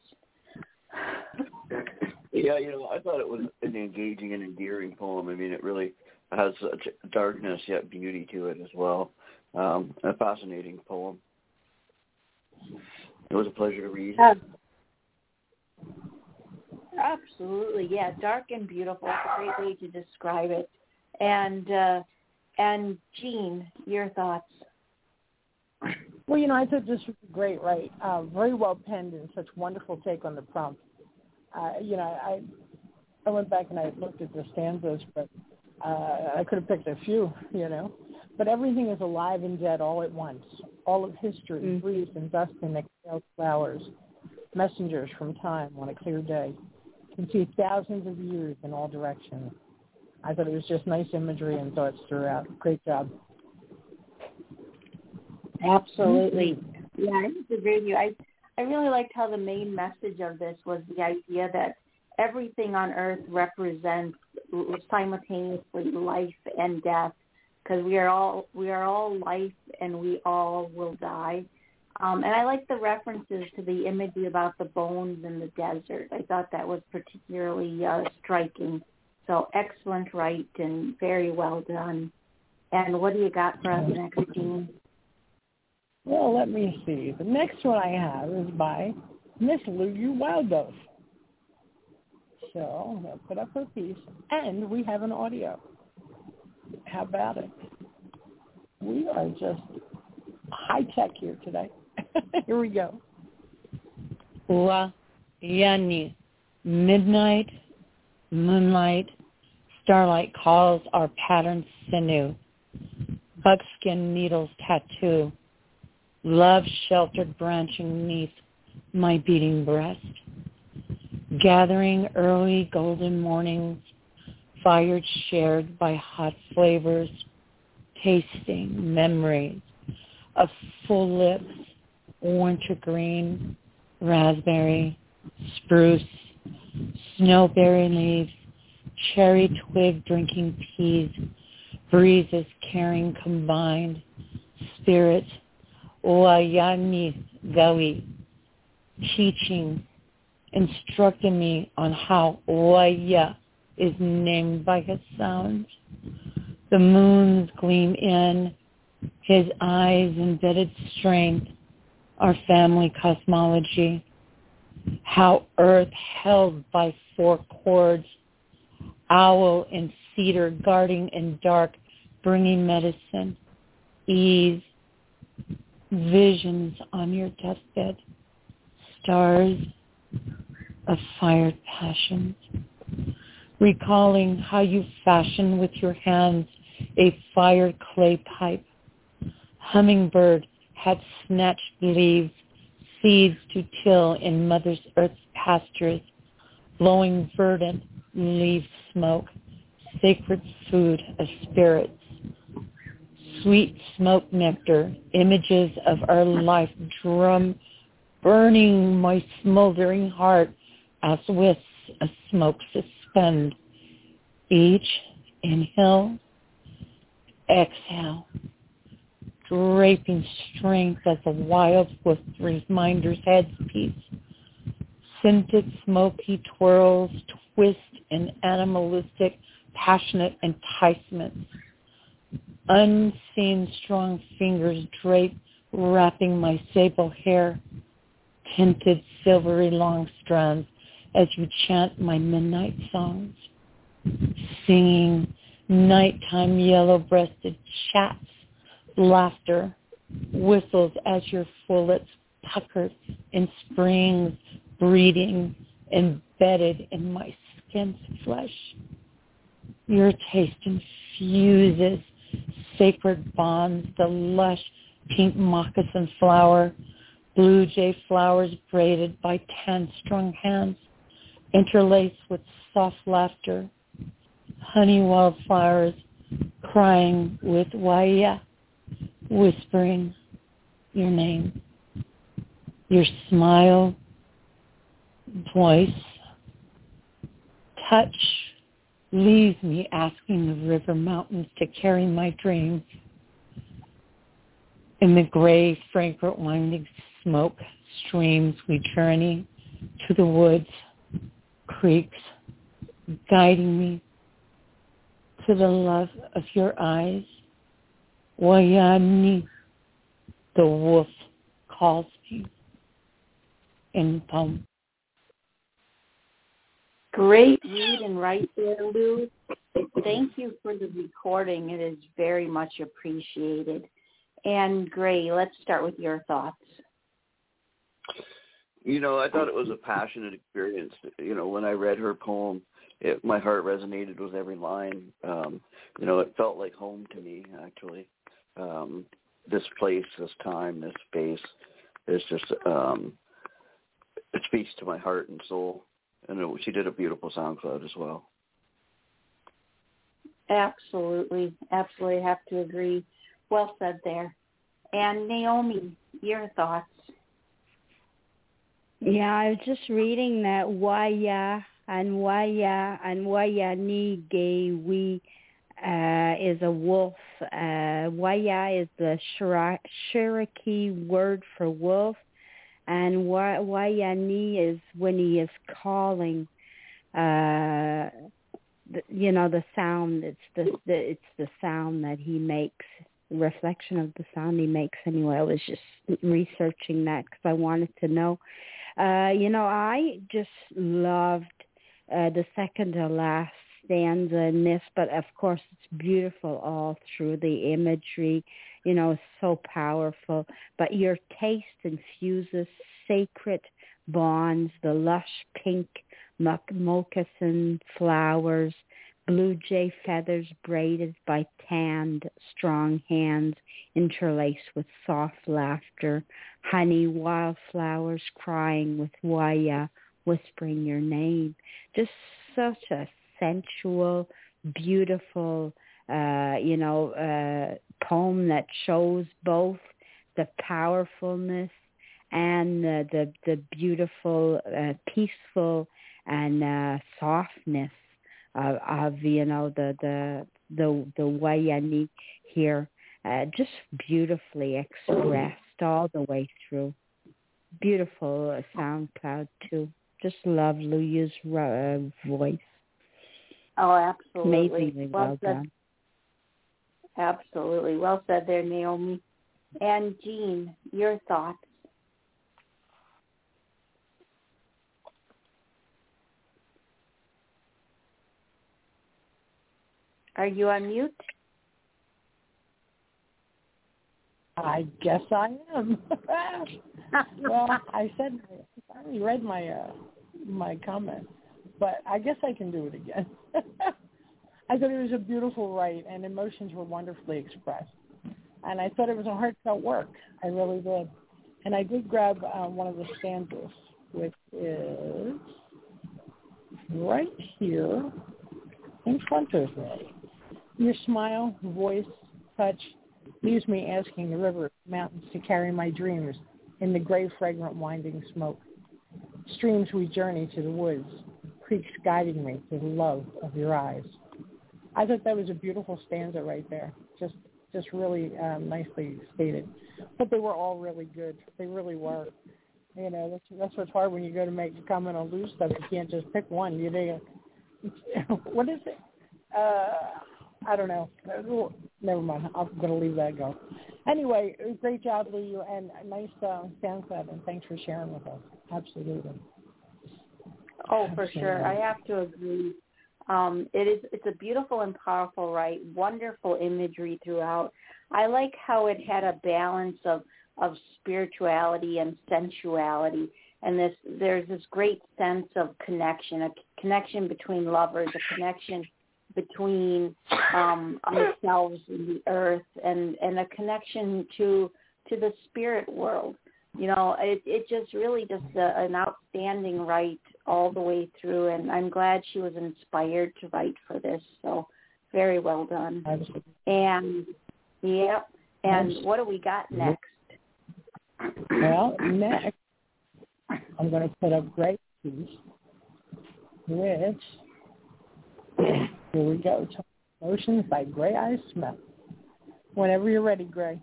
Speaker 5: Yeah, you know, I thought it was an engaging and endearing poem. I mean, it really has such darkness yet beauty to it as well. Um, a fascinating poem. It was a pleasure to read.
Speaker 4: Uh, absolutely, yeah. Dark and beautiful. It's a great way to describe it. And uh, and Jean, your thoughts?
Speaker 2: Well, you know, I thought this was great, right? Uh, very well penned and such wonderful take on the prompt. Uh, you know, I I went back and I looked at the stanzas, but uh, I could have picked a few, you know. But everything is alive and dead all at once. All of history mm-hmm. breathes and dust and exhales flowers, messengers from time on a clear day. You can see thousands of years in all directions. I thought it was just nice imagery and thoughts throughout. Great job.
Speaker 4: Absolutely. Yeah, I agree with you. I, I really liked how the main message of this was the idea that everything on earth represents simultaneously life and death, because we are all we are all life and we all will die. Um, and I like the references to the imagery about the bones in the desert. I thought that was particularly uh, striking. So excellent write and very well done. And what do you got for us next, Jean?
Speaker 2: Well, let me see. The next one I have is by Miss Lulu Wildove. So I'm going to put up her piece. And we have an audio. How about it? We are just high-tech here today. Here we go.
Speaker 9: Ua Yani. Midnight, moonlight, starlight calls our patterned sinew. Buckskin needles tattoo. Love sheltered branching neath my beating breast. Gathering early golden mornings, fired shared by hot flavors, tasting memories of full lips, wintergreen, raspberry, spruce, snowberry leaves, cherry twig drinking peas, breezes carrying combined, spirit, Wayani Gawi, teaching, instructing me on how Waya is named by his sound. The moons gleam in, his eyes embedded strength, our family cosmology, how earth held by four cords, owl and cedar guarding in dark, bringing medicine, ease, visions on your deathbed, stars of fired passions, recalling how you fashioned with your hands a fired clay pipe. Hummingbird had snatched leaves, seeds to till in Mother Earth's pastures, blowing verdant leaf smoke, sacred food of spirits. Sweet smoke nectar, images of our life drum, burning my smoldering heart as wisps of smoke suspend. Each inhale, exhale, draping strength as a wild with reminder's headpiece. Scented smoky twirls twist in animalistic, passionate enticements. Unseen strong fingers drape, wrapping my sable hair, tinted silvery long strands as you chant my midnight songs. Singing nighttime yellow-breasted chats, laughter, whistles as your full lips puckered in springs, breeding, embedded in my skin's flesh. Your taste infuses sacred bonds, the lush pink moccasin flower, blue jay flowers braided by ten strong hands, interlaced with soft laughter, honey wildflowers crying with waya, whispering your name. Your smile, voice, touch leaves me asking the river mountains to carry my dreams. In the gray, fragrant, winding smoke streams we journey to the woods, creeks, guiding me to the love of your eyes. Wayani, the wolf calls me. in poem.
Speaker 4: Great read and write there, Lou. Thank you for the recording. It is very much appreciated. And Gray, let's start with your thoughts.
Speaker 5: You know, I thought it was a passionate experience. You know, when I read her poem, it, my heart resonated with every line. Um, you know, it felt like home to me, actually. Um, this place, this time, this space, it's just, um, it speaks to my heart and soul. And it, she did a beautiful SoundCloud as well.
Speaker 4: Absolutely. Absolutely have to agree. Well said there. And Naomi, your thoughts.
Speaker 3: Yeah, I was just reading that Waya and Waya and Waya ni Gewi uh, is a wolf. Uh, Waya is the Shira- Cherokee word for wolf, and Wa- Waya ni is when he is calling. Uh, the, you know the sound. It's the, the it's the sound that he makes. Reflection of the sound he makes. Anyway, I was just researching that because I wanted to know. Uh, you know, I just loved uh, the second to last stanza in this, but of course it's beautiful all through. The imagery, you know, is so powerful. But your taste infuses sacred bonds, the lush pink muck moccasin flowers, blue jay feathers braided by tanned, strong hands interlaced with soft laughter, honey wildflowers crying with Waya, whispering your name. Just such a sensual, beautiful, uh, you know, uh, poem that shows both the powerfulness and uh, the the beautiful, uh, peaceful, and uh, softness Of, of you know the the the the Wayani here, uh, just beautifully expressed all the way through. Beautiful uh, SoundCloud too. Just love Louia's uh, voice.
Speaker 4: Oh, absolutely.
Speaker 3: Amazingly
Speaker 4: well,
Speaker 3: well
Speaker 4: said.
Speaker 3: done.
Speaker 4: Absolutely, well said there, Naomi. And Jean, your thoughts. Are you on mute?
Speaker 2: I guess I am. Well, I said I already read my uh, my comment, but I guess I can do it again. I thought it was a beautiful write, and emotions were wonderfully expressed. And I thought it was a heartfelt work. I really did. And I did grab uh, one of the stanzas, which is right here in front of me. Your smile, voice, touch leaves me asking the river, mountains to carry my dreams in the gray, fragrant, winding smoke. Streams we journey to the woods, creeks guiding me to the love of your eyes. I thought that was a beautiful stanza right there, just just really um, nicely stated. But they were all really good. They really were. You know, that's that's what's hard when you go to make a comment on Lou stuff. You can't just pick one. You know, what is it? Uh, I don't know. Never mind. I'm going to leave that go. Anyway, great job, Lou, and nice uh, SoundCloud, and thanks for sharing with us. Absolutely.
Speaker 4: Oh, for
Speaker 2: Absolutely.
Speaker 4: sure. I have to agree. Um, it is. It's a beautiful and powerful write. Wonderful imagery throughout. I like how it had a balance of, of spirituality and sensuality, and this there's this great sense of connection, a connection between lovers, a connection between um, ourselves and the earth, and, and a connection to to the spirit world. You know, it it just really just a, an outstanding write all the way through, and I'm glad she was inspired to write for this. So very well done.
Speaker 2: Absolutely.
Speaker 4: And yep. And what do we got next?
Speaker 2: Well, next I'm going to put up Gray's piece, which here we go. Emotions by Gray Eyes Smith. Whenever you're ready, Gray.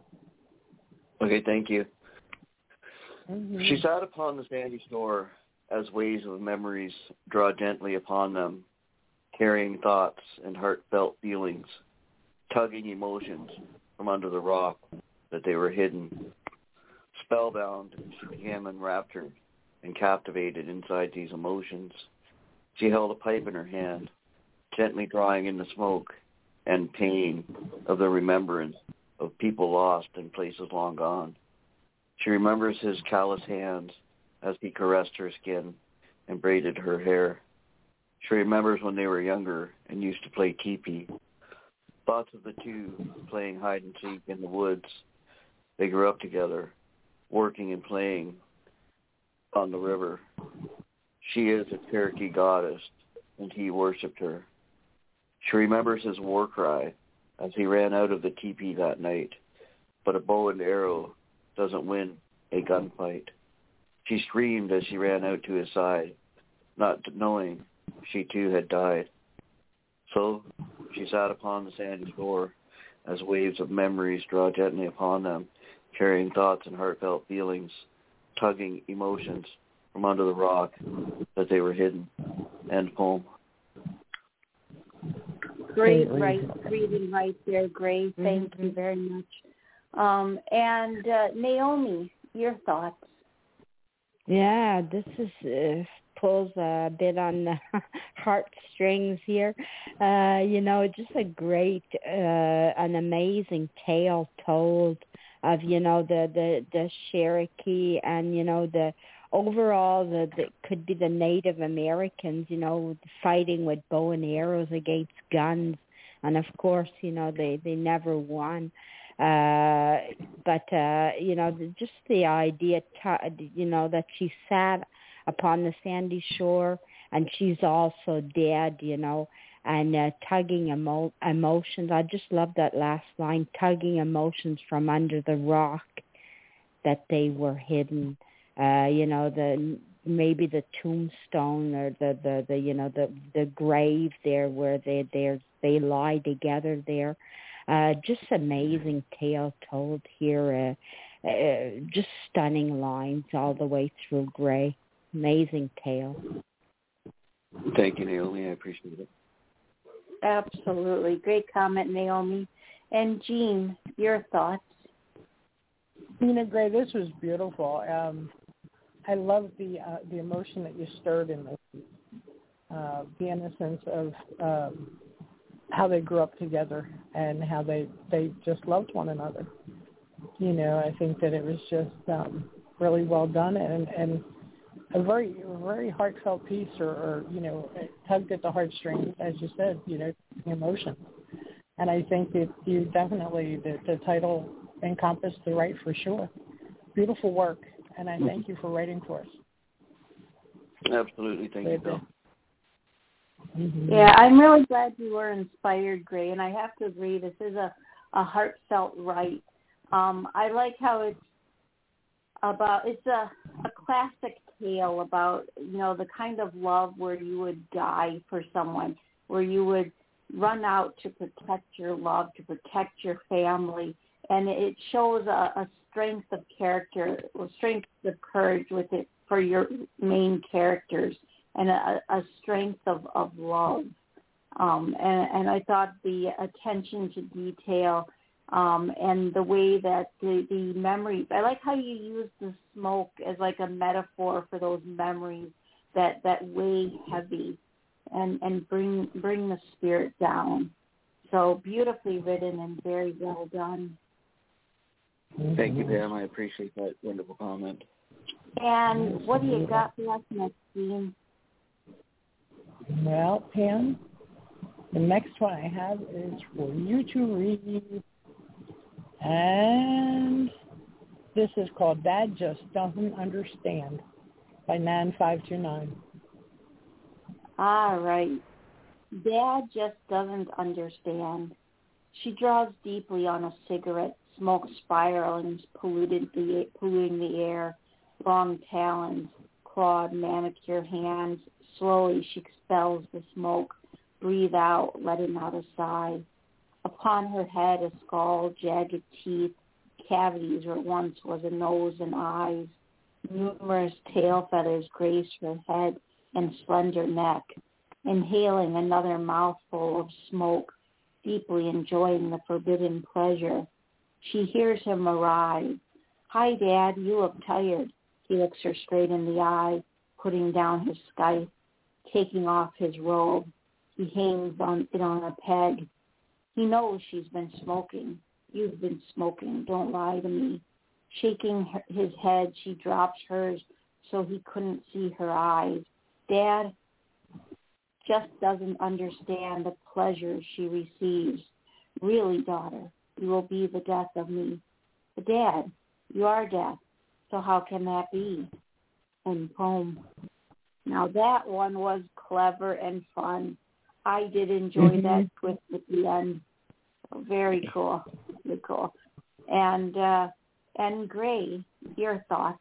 Speaker 5: Okay, thank you.
Speaker 2: Mm-hmm.
Speaker 5: She sat upon the sandy shore as waves of memories draw gently upon them, carrying thoughts and heartfelt feelings, tugging emotions from under the rock that they were hidden. Spellbound, she became enraptured and captivated inside these emotions. She held a pipe in her hand, gently drawing in the smoke and pain of the remembrance of people lost and places long gone. She remembers his callous hands as he caressed her skin and braided her hair. She remembers when they were younger and used to play teepee. Thoughts of the two playing hide and seek in the woods. They grew up together, working and playing on the river. She is a Cherokee goddess, and he worshipped her. She remembers his war cry as he ran out of the teepee that night, but a bow and arrow doesn't win a gunfight. She screamed as she ran out to his side, not knowing she too had died. So she sat upon the sandy shore as waves of memories draw gently upon them, carrying thoughts and heartfelt feelings, tugging emotions from under the rock that they were hidden. End poem.
Speaker 4: Great, right, reading right there, Grace. Thank
Speaker 3: Mm-hmm.
Speaker 4: you very much. Um, and uh, Naomi, your thoughts?
Speaker 3: Yeah, this is uh, pulls a bit on the heartstrings here. Uh, you know, just a great, uh, an amazing tale told of, you know, the, the, the Cherokee and, you know, the overall, the, the could be the Native Americans, you know, fighting with bow and arrows against guns. And, of course, you know, they, they never won. Uh, but, uh, you know, just the idea, t- you know, that she sat upon the sandy shore and she's also dead, you know, and uh, tugging emo- emotions. I just love that last line, tugging emotions from under the rock that they were hidden. Uh, you know, the maybe the tombstone or the, the, the you know, the, the grave there where they they they lie together there. Uh, just amazing tale told here. Uh, uh, just stunning lines all the way through, Gray. Amazing tale.
Speaker 5: Thank you, Naomi. I appreciate it.
Speaker 4: Absolutely. Great comment, Naomi. And Jean, your thoughts?
Speaker 2: You know, Gray, this was beautiful. Um, I love the uh, the emotion that you stirred in this, uh, the innocence of um, how they grew up together and how they, they just loved one another. You know, I think that it was just um, really well done and, and a very very heartfelt piece, or, or you know, it tugged at the heartstrings, as you said, you know, emotion. And I think that you definitely, the, the title encompassed the right for sure. Beautiful work, and I thank you for writing for us.
Speaker 5: Absolutely, thank you, Bill.
Speaker 2: Mm-hmm.
Speaker 4: Yeah, I'm really glad you were inspired, Gray, and I have to agree, this is a, a heartfelt write. Um, I like how it's about, it's a, a classic tale about, you know, the kind of love where you would die for someone, where you would run out to protect your love, to protect your family, and it shows a, a strength of character, or strength of courage with it for your main characters, and a, a strength of, of love. Um, and, and I thought the attention to detail um, and the way that the, the memories, I like how you use the smoke as like a metaphor for those memories that, that weigh heavy and, and bring bring the spirit down. So beautifully written and very well done.
Speaker 5: Thank you, Pam. I appreciate that wonderful comment.
Speaker 4: And what do you got for us next, Dean?
Speaker 2: Well, Pam, the next one I have is for you to read. And this is called Dad Just Doesn't Understand by Nan five two nine.
Speaker 4: All right. Dad just doesn't understand. She draws deeply on a cigarette, smoke spiraling, polluted the, polluting the air, long talons, clawed, manicured hands. Slowly she expels the smoke, breathe out, letting out a sigh. Upon her head a skull, jagged teeth, cavities where once was a nose and eyes. Numerous tail feathers grace her head and slender neck. Inhaling another mouthful of smoke, deeply enjoying the forbidden pleasure. She hears him arrive. "Hi, Dad, you look tired." He looks her straight in the eye, putting down his scythe, taking off his robe. He hangs on it on a peg. He knows she's been smoking. You've been smoking. Don't lie to me. Shaking her, his head, she drops hers so he couldn't see her eyes. Dad just doesn't understand the pleasure she receives. Really, daughter, you will be the death of me. But Dad, you are death, so how can that be? And poem. Now that one was clever and fun. I did enjoy mm-hmm. that twist at the end. Very cool. Very cool. And uh, and Gray, your thoughts?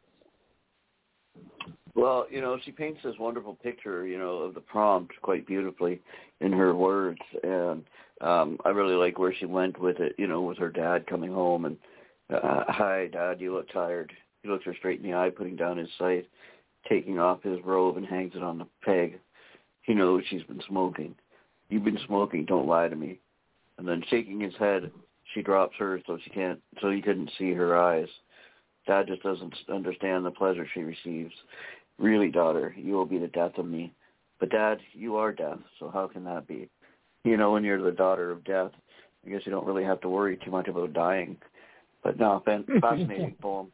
Speaker 5: Well, you know, she paints this wonderful picture, you know, of the prompt quite beautifully in her words, and um, I really like where she went with it, you know, with her dad coming home and, uh, hi, Dad, you look tired. He looks her straight in the eye, putting down his scythe, taking off his robe and hangs it on the peg. He knows she's been smoking. You've been smoking, don't lie to me. And then shaking his head, she drops hers so she can't, so he couldn't see her eyes. Dad just doesn't understand the pleasure she receives. Really, daughter, you will be the death of me. But Dad, you are death, so how can that be? You know, when you're the daughter of death, I guess you don't really have to worry too much about dying. But no, fascinating poem.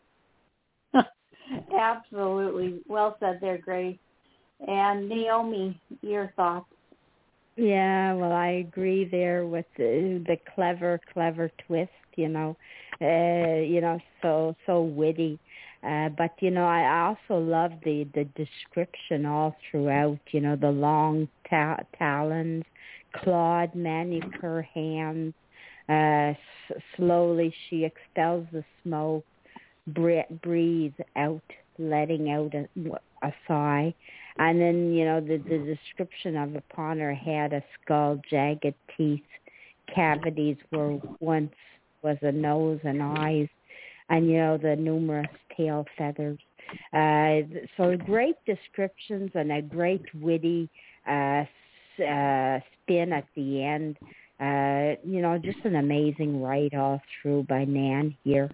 Speaker 4: Absolutely. Well said there, Grace. And Naomi, your thoughts?
Speaker 3: Yeah, well, I agree there with the, the clever, clever twist, you know, uh, you know, so, so witty. Uh, but, you know, I also love the, the description all throughout, you know, the long ta- talons, clawed manicure hands. Uh, s- slowly she expels the smoke, bre- breathes out, letting out a, a sigh. And then, you know, the, the description of upon her head, a skull, jagged teeth, cavities where once was a nose and eyes, and, you know, the numerous tail feathers. Uh, so great descriptions and a great witty uh, uh, spin at the end. Uh, you know, just an amazing write all through by Nan here.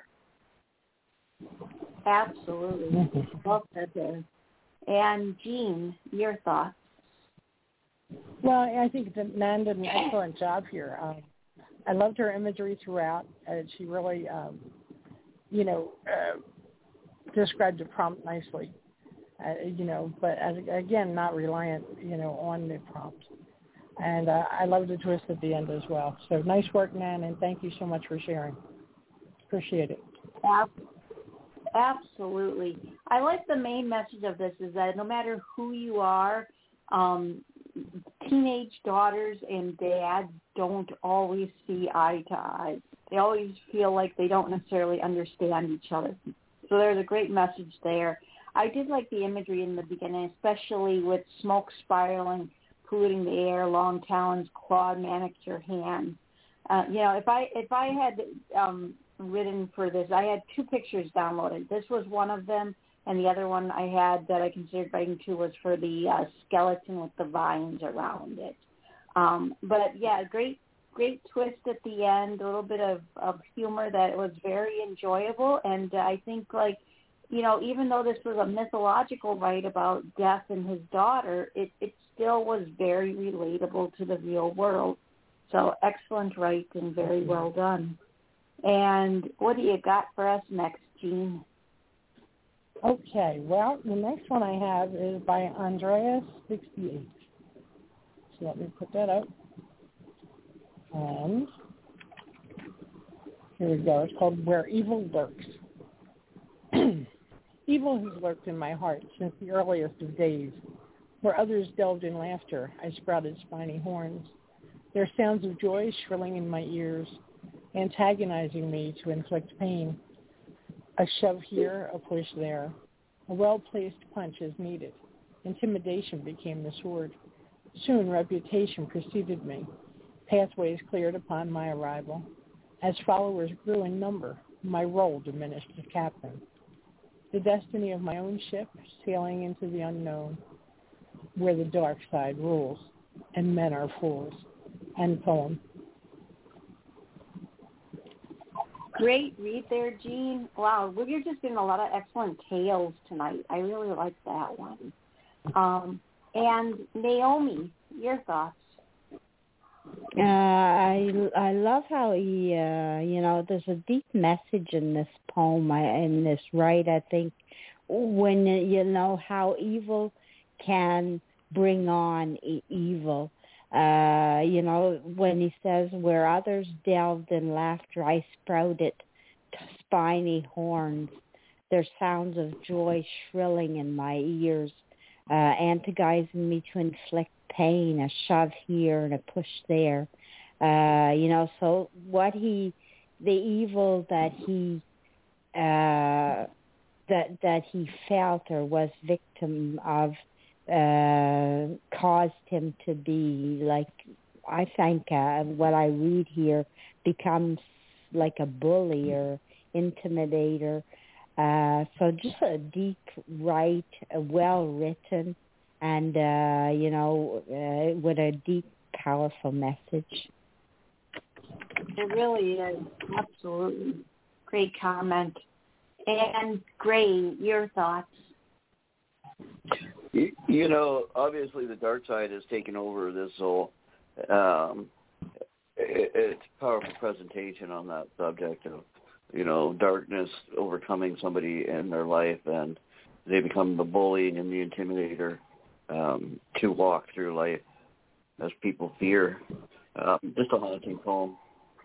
Speaker 4: Absolutely. Well said there. And Jean, your thoughts?
Speaker 2: Well, I think that Nan did an excellent job here. Um, I loved her imagery throughout. Uh, she really, um, you know, uh, described the prompt nicely. Uh, you know, but as, again, not reliant, you know, on the prompt. And uh, I love the twist at the end as well. So nice work, Nan, and thank you so much for sharing. Appreciate it.
Speaker 4: Absolutely. I like the main message of this is that no matter who you are, um, teenage daughters and dads don't always see eye to eye. They always feel like they don't necessarily understand each other. So there's a great message there. I did like the imagery in the beginning, especially with smoke spiraling, polluting the air, long talons, clawed manicure hands. Uh, you know, if I if I had um, written for this, I had two pictures downloaded. This was one of them, and the other one I had that I considered writing to was for the uh, skeleton with the vines around it. Um, but yeah, great great twist at the end, a little bit of, of humor that was very enjoyable, and uh, I think like, you know, even though this was a mythological write about death and his daughter, it, it still was very relatable to the real world. So excellent write and very well done. And what do you got for us next, Jean?
Speaker 2: Okay, well, the next one I have is by Andreas sixty-eight. So let me put that up. And here we go. It's called Where Evil Lurks. Evil has lurked in my heart since the earliest of days. Where others delved in laughter, I sprouted spiny horns. Their sounds of joy shrilling in my ears, antagonizing me to inflict pain. A shove here, a push there. A well-placed punch is needed. Intimidation became the sword. Soon reputation preceded me. Pathways cleared upon my arrival. As followers grew in number, my role diminished as captain. The destiny of my own ship sailing into the unknown, where the dark side rules and men are fools. End poem.
Speaker 4: Great read there, Jean. Wow, well, you're just getting a lot of excellent tales tonight. I really like that one. Um, and Naomi, your thoughts?
Speaker 3: Uh, I I love how he, uh, you know, there's a deep message in this poem, I, in this right. I think when you know how evil can bring on e- evil. Uh, you know, when he says, where others delved in laughter, I sprouted spiny horns. There's sounds of joy shrilling in my ears, uh, antagonizing me to inflict pain, a shove here and a push there. Uh, you know, so what he, the evil that he, uh, that that he felt or was victim of, uh, caused him to be like, I think uh, what I read here becomes like a bully or intimidator. Uh, so just a deep write, uh, well written, and, uh, you know, uh, with a deep, powerful message.
Speaker 4: It really is. Absolutely. Great comment. And Gray, your thoughts?
Speaker 5: You, you know, obviously the dark side has taken over this whole, um, it, it's a powerful presentation on that subject of, you know, darkness overcoming somebody in their life, and they become the bully and the intimidator um, to walk through life as people fear. Um, just a haunting poem.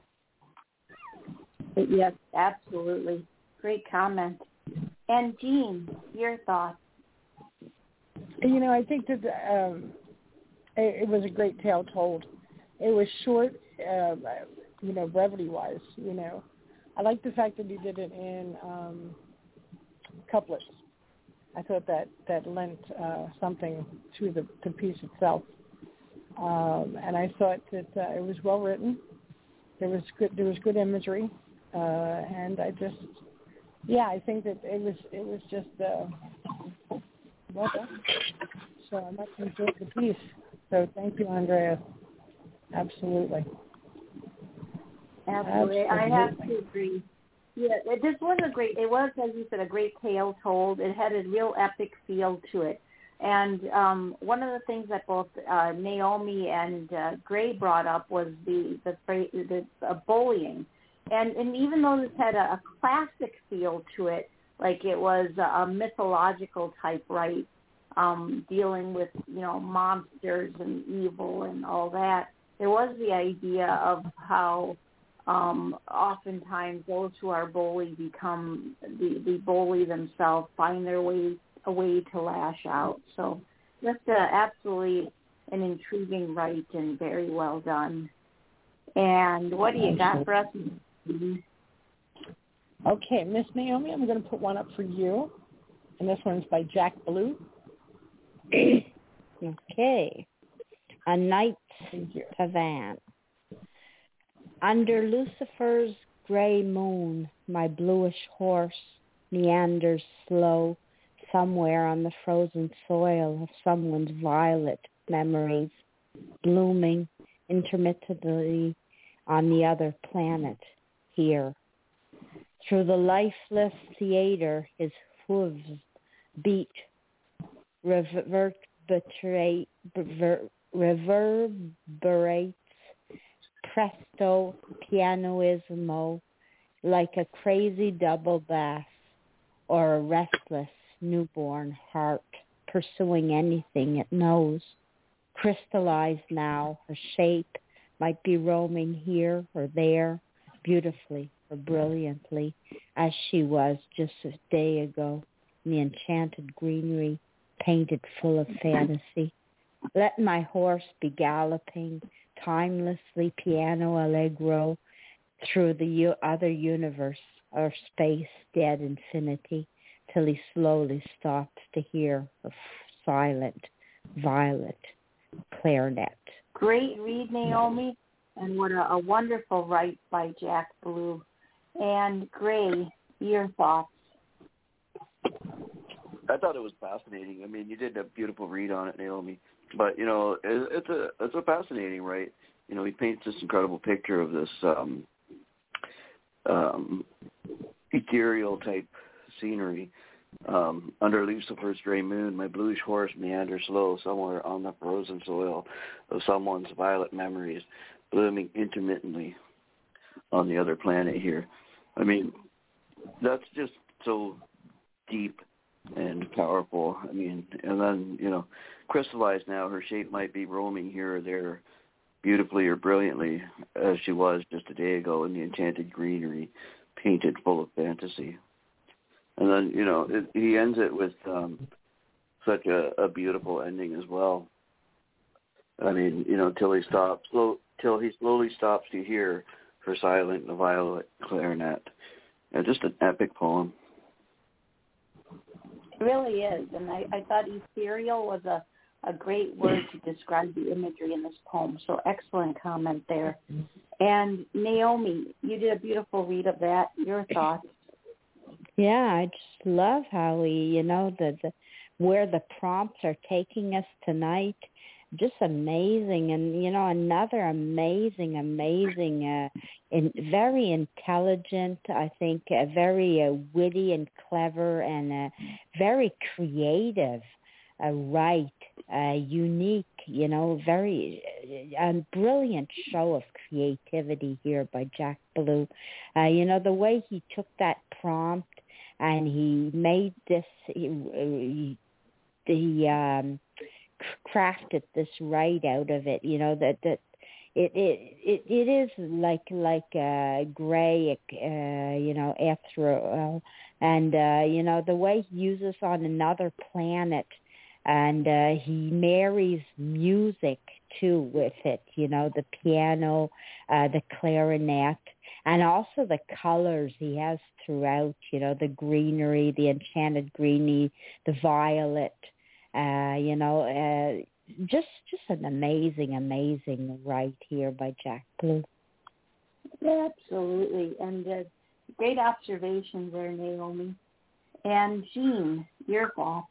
Speaker 4: Yes, absolutely. Great comment. And Jean, your thoughts?
Speaker 2: You know, I think that um, it, it was a great tale told. It was short, uh, you know, brevity-wise, you know. I like the fact that he did it in um, couplets. I thought that, that lent uh, something to the, the piece itself. Um, and I thought that uh, it was well written. There was good, there was good imagery. Uh, and I just, yeah, I think that it was, it was just, uh, well done. So I much enjoyed the piece. So thank you, Andrea. Absolutely.
Speaker 4: Absolutely.
Speaker 2: Absolutely.
Speaker 4: I have to agree. Yeah, this was a great, it was, as you said, a great tale told. It had a real epic feel to it. And um, one of the things that both uh, Naomi and uh, Gray brought up was the the, the, the bullying. And, and even though this had a, a classic feel to it, like it was a mythological type, right, um, dealing with, you know, monsters and evil and all that, there was the idea of how um, oftentimes those who are bullied become the, the bully themselves, find their way a way to lash out. So just uh, absolutely an intriguing write and very well done. And what do you got for us? Mm-hmm.
Speaker 2: Okay, Miss Naomi, I'm going to put one up for you. And this one's by Jack Blue.
Speaker 3: Okay. A Night's Tavan. Under Lucifer's gray moon, my bluish horse meanders slow somewhere on the frozen soil of someone's violet memories, blooming intermittently on the other planet here. Through the lifeless theater, his hooves beat, reverberate, reverberates, presto pianismo, like a crazy double bass or a restless newborn heart pursuing anything it knows. Crystallized now, her shape might be roaming here or there, beautifully or brilliantly, as she was just a day ago in the enchanted greenery, painted full of fantasy. Let my horse be galloping, timelessly piano allegro, through the u- other universe or space, dead infinity, till he slowly stops to hear a silent, violet clarinet.
Speaker 4: Great read, Naomi, and what a, a wonderful write by Jack Blue. And Gray, your thoughts?
Speaker 5: I thought it was fascinating. I mean, you did a beautiful read on it, Naomi. But, you know, it, it's a it's a fascinating, right? You know, he paints this incredible picture of this um, um, ethereal type scenery. Um, under Lucifer's gray moon, my bluish horse meanders slow somewhere on the frozen soil of someone's violet memories, blooming intermittently on the other planet here. I mean, that's just so deep and powerful. I mean, and then, you know, crystallized now, her shape might be roaming here or there beautifully or brilliantly as she was just a day ago in the enchanted greenery, painted full of fantasy. And then, you know, it, he ends it with um, such a, a beautiful ending as well. I mean, you know, till he stops, slow, till he slowly stops to hear her silent the violet clarinet. And just an epic poem.
Speaker 4: It really is, and I, I thought ethereal was a, a great word to describe the imagery in this poem. So excellent comment there. And Naomi, you did a beautiful read of that. Your thoughts?
Speaker 3: Yeah, I just love how he, you know, the, the where the prompts are taking us tonight. Just amazing, and you know, another amazing, amazing, uh, and very intelligent. I think uh, very uh, witty and clever, and uh, very creative. Uh, right, uh, unique. You know, very uh, a brilliant show of creativity here by Jack Blue. Uh, you know, the way he took that prompt and he made this. He, he um. crafted this right out of it, you know, that that it it it, it is like like uh gray, uh you know, ethereal, and uh you know, the way he uses on another planet, and uh he marries music too with it, you know, the piano, uh the clarinet, and also the colors he has throughout, you know, the greenery, the enchanted greeny, the violet. Uh, you know, uh, just just an amazing, amazing write here by Jack Blue.
Speaker 4: Absolutely, and uh, great observation there, Naomi. And Jean, your thoughts?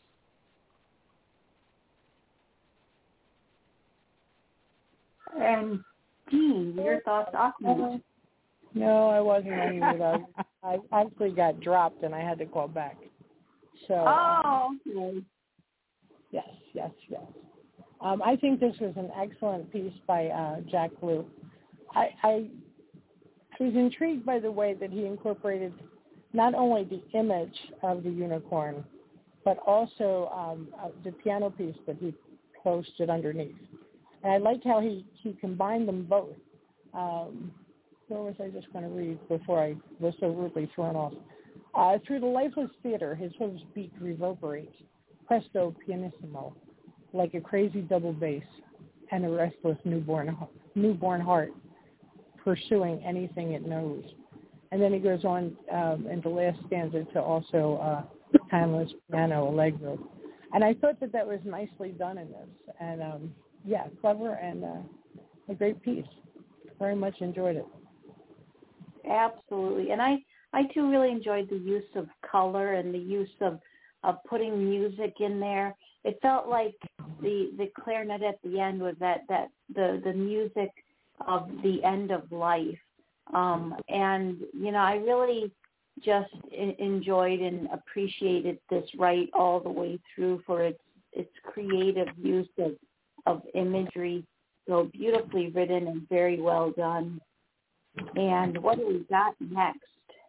Speaker 4: And Jean, your thoughts off mute.
Speaker 2: No, I wasn't on mute. I, I actually got dropped, and I had to call back. So.
Speaker 4: Oh.
Speaker 2: Um, Yes, yes, yes. Um, I think this was an excellent piece by uh, Jack Blue. I, I, I was intrigued by the way that he incorporated not only the image of the unicorn, but also um, uh, the piano piece that he posted underneath. And I liked how he, he combined them both. Um, where was I just going to read before I was so rudely thrown off? Uh, through the lifeless theater, his hoof's beat reverberates. Presto pianissimo, like a crazy double bass and a restless newborn newborn heart pursuing anything it knows. And then he goes on um, in the last stanza to also uh, timeless piano allegro. And I thought that that was nicely done in this. And um, yeah, clever and uh, a great piece. Very much enjoyed it.
Speaker 4: Absolutely. And I, I too really enjoyed the use of color and the use of of putting music in there. It felt like the the clarinet at the end was that, that the, the music of the end of life. Um, and, you know, I really just in, enjoyed and appreciated this right all the way through for its its creative use of, of imagery. So beautifully written and very well done. And what do we got next?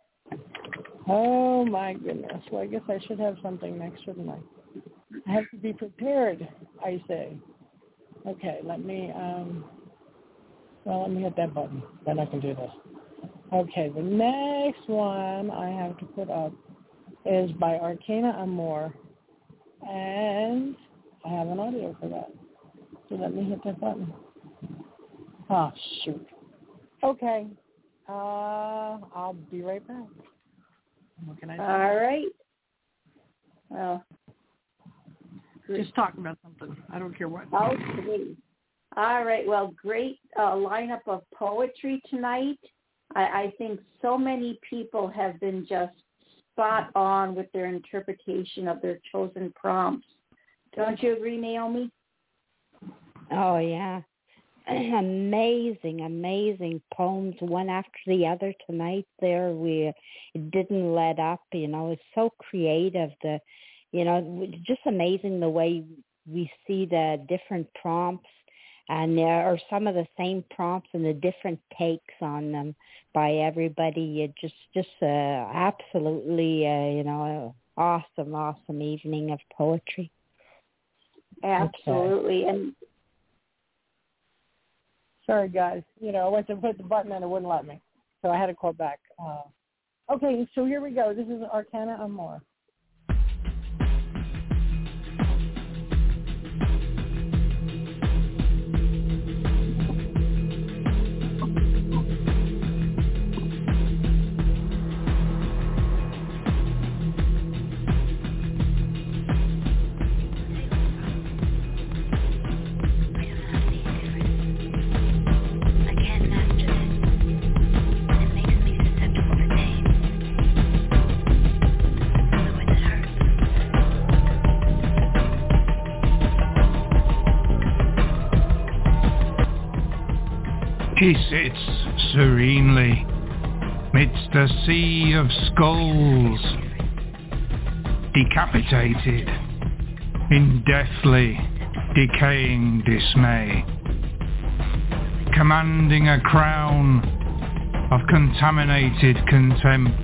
Speaker 2: Oh, my goodness. Well, I guess I should have something next, shouldn't I? I have to be prepared, I say. Okay, let me, um, well, let me hit that button. Then I can do this. Okay, the next one I have to put up is by Arcana Amor, and I have an audio for that. So let me hit that button. Oh, shoot. Okay. Uh, I'll be right back. What can I say?
Speaker 4: All right. Well,
Speaker 2: just talk about something. I don't care what.
Speaker 4: Okay. All right. Well, great uh, lineup of poetry tonight. I, I think so many people have been just spot on with their interpretation of their chosen prompts. Don't you agree, Naomi?
Speaker 3: Oh, yeah. amazing, amazing poems, one after the other tonight there. We it didn't let up, you know, it's so creative. The, you know, just amazing the way we see the different prompts and there are some of the same prompts and the different takes on them by everybody. It just, just uh, absolutely, uh, you know, awesome, awesome evening of poetry.
Speaker 4: Absolutely.
Speaker 2: Okay.
Speaker 4: And
Speaker 2: sorry, guys. You know, I went to put the button and it wouldn't let me, so I had to call back. Uh, okay, so here we go. This is Arcana Amor.
Speaker 10: He sits serenely midst a sea of skulls, decapitated in deathly decaying dismay, commanding a crown of contaminated contempt,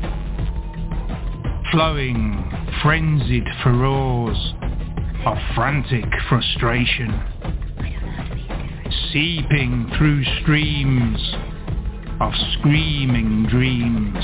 Speaker 10: flowing frenzied furrows of frantic frustration, seeping through streams of screaming dreams.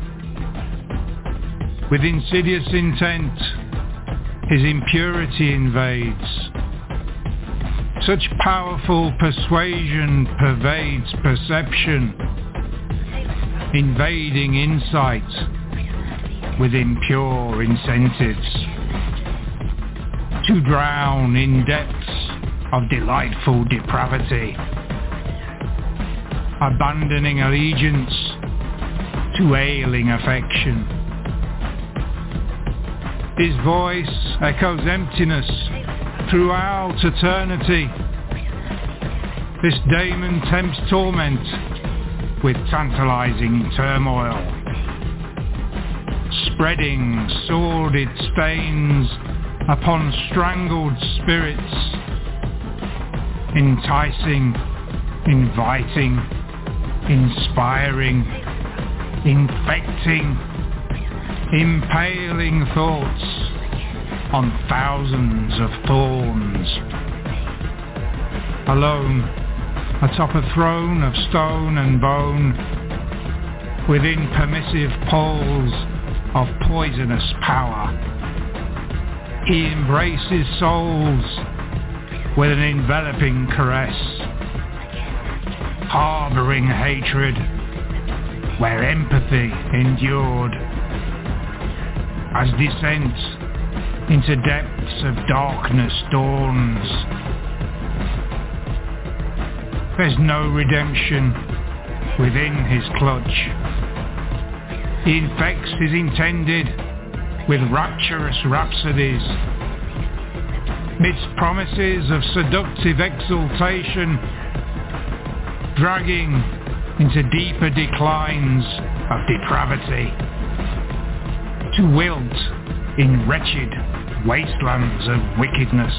Speaker 10: With insidious intent, his impurity invades. Such powerful persuasion pervades perception, invading insight with impure incentives, to drown in depths of delightful depravity, abandoning allegiance to ailing affection. His voice echoes emptiness throughout eternity. This daemon tempts torment with tantalizing turmoil, spreading sordid stains upon strangled spirits, enticing, inviting, inspiring, infecting, impaling thoughts on thousands of thorns. Alone, atop a throne of stone and bone, within permissive poles of poisonous power, he embraces souls with an enveloping caress, harbouring hatred where empathy endured, as descent into depths of darkness dawns. There's no redemption within his clutch. He infects his intended with rapturous rhapsodies, midst promises of seductive exultation, dragging into deeper declines of depravity, to wilt in wretched wastelands of wickedness.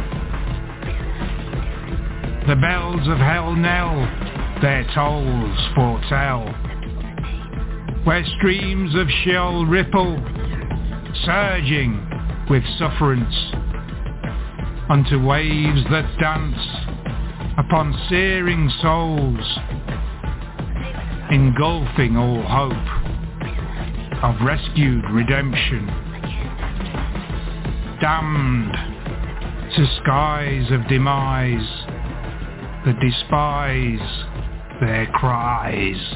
Speaker 10: The bells of hell knell, their tolls foretell, where streams of Sheol ripple, surging with sufferance, unto waves that dance upon searing souls, engulfing all hope of rescued redemption, damned to skies of demise that despise their cries.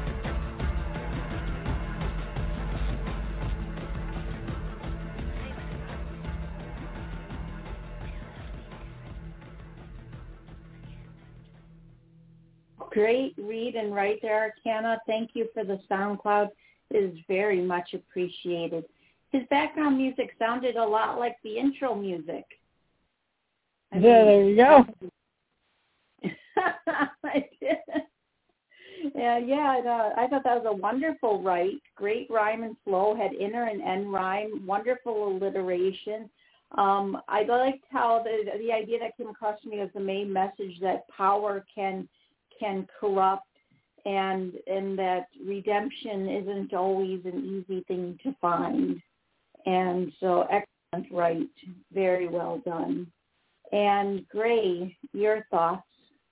Speaker 4: Great read and write there, Arcana. Thank you for the SoundCloud. It is very much appreciated. His background music sounded a lot like the intro music. I
Speaker 2: yeah,
Speaker 4: mean,
Speaker 2: there you go.
Speaker 4: I did. Yeah, yeah. And, uh, I thought that was a wonderful write. Great rhyme and flow. Had inner and end rhyme. Wonderful alliteration. Um, I liked how the the idea that came across to me was the main message that power can can corrupt, and and that redemption isn't always an easy thing to find. And so, excellent write. Very well done. And Gray, your thoughts?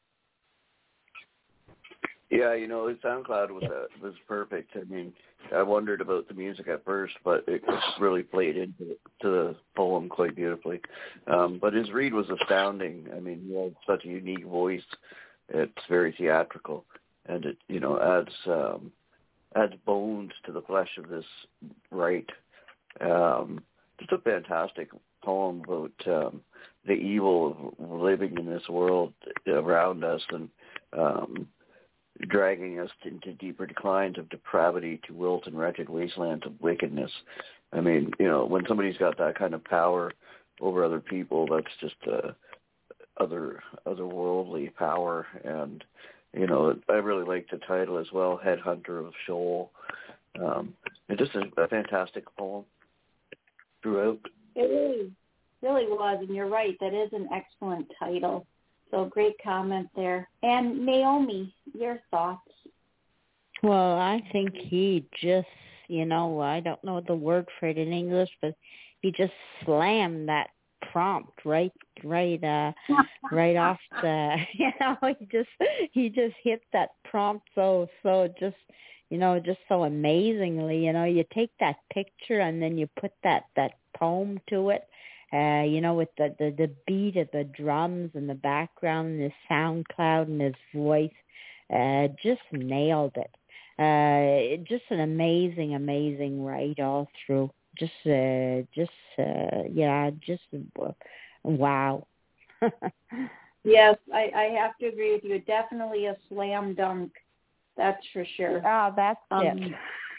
Speaker 5: Yeah, you know, SoundCloud was uh, was perfect. I mean, I wondered about the music at first, but it really played into to the poem quite beautifully. Um, but his read was astounding. I mean, he had such a unique voice. It's very theatrical, and it, you know, adds um, adds bones to the flesh of this right. Um, just a fantastic poem about um, the evil of living in this world around us, and um, dragging us into deeper declines of depravity to wilt and wretched wastelands of wickedness. I mean, you know, when somebody's got that kind of power over other people, that's just uh, other otherworldly power. And, you know, I really like the title as well, Headhunter of Sheol. Um, it's just a, a fantastic poem throughout.
Speaker 4: It really, really was, and you're right, that is an excellent title. So great comment there. And Naomi, your thoughts?
Speaker 3: Well, I think he just, you know, I don't know the word for it in English, but he just slammed that prompt right, right, uh, right off the, you know, he just, he just hit that prompt so, so just, you know, just so amazingly. You know, you take that picture and then you put that, that poem to it. Uh, you know, with the, the, the beat of the drums in the background and his sound cloud and his voice, uh, just nailed it. Uh, just an amazing, amazing write all through. Just, uh, just, uh, yeah, just, uh, wow.
Speaker 4: Yes, I, I have to agree with you. Definitely a slam dunk. That's for sure.
Speaker 3: Oh, that's
Speaker 4: um,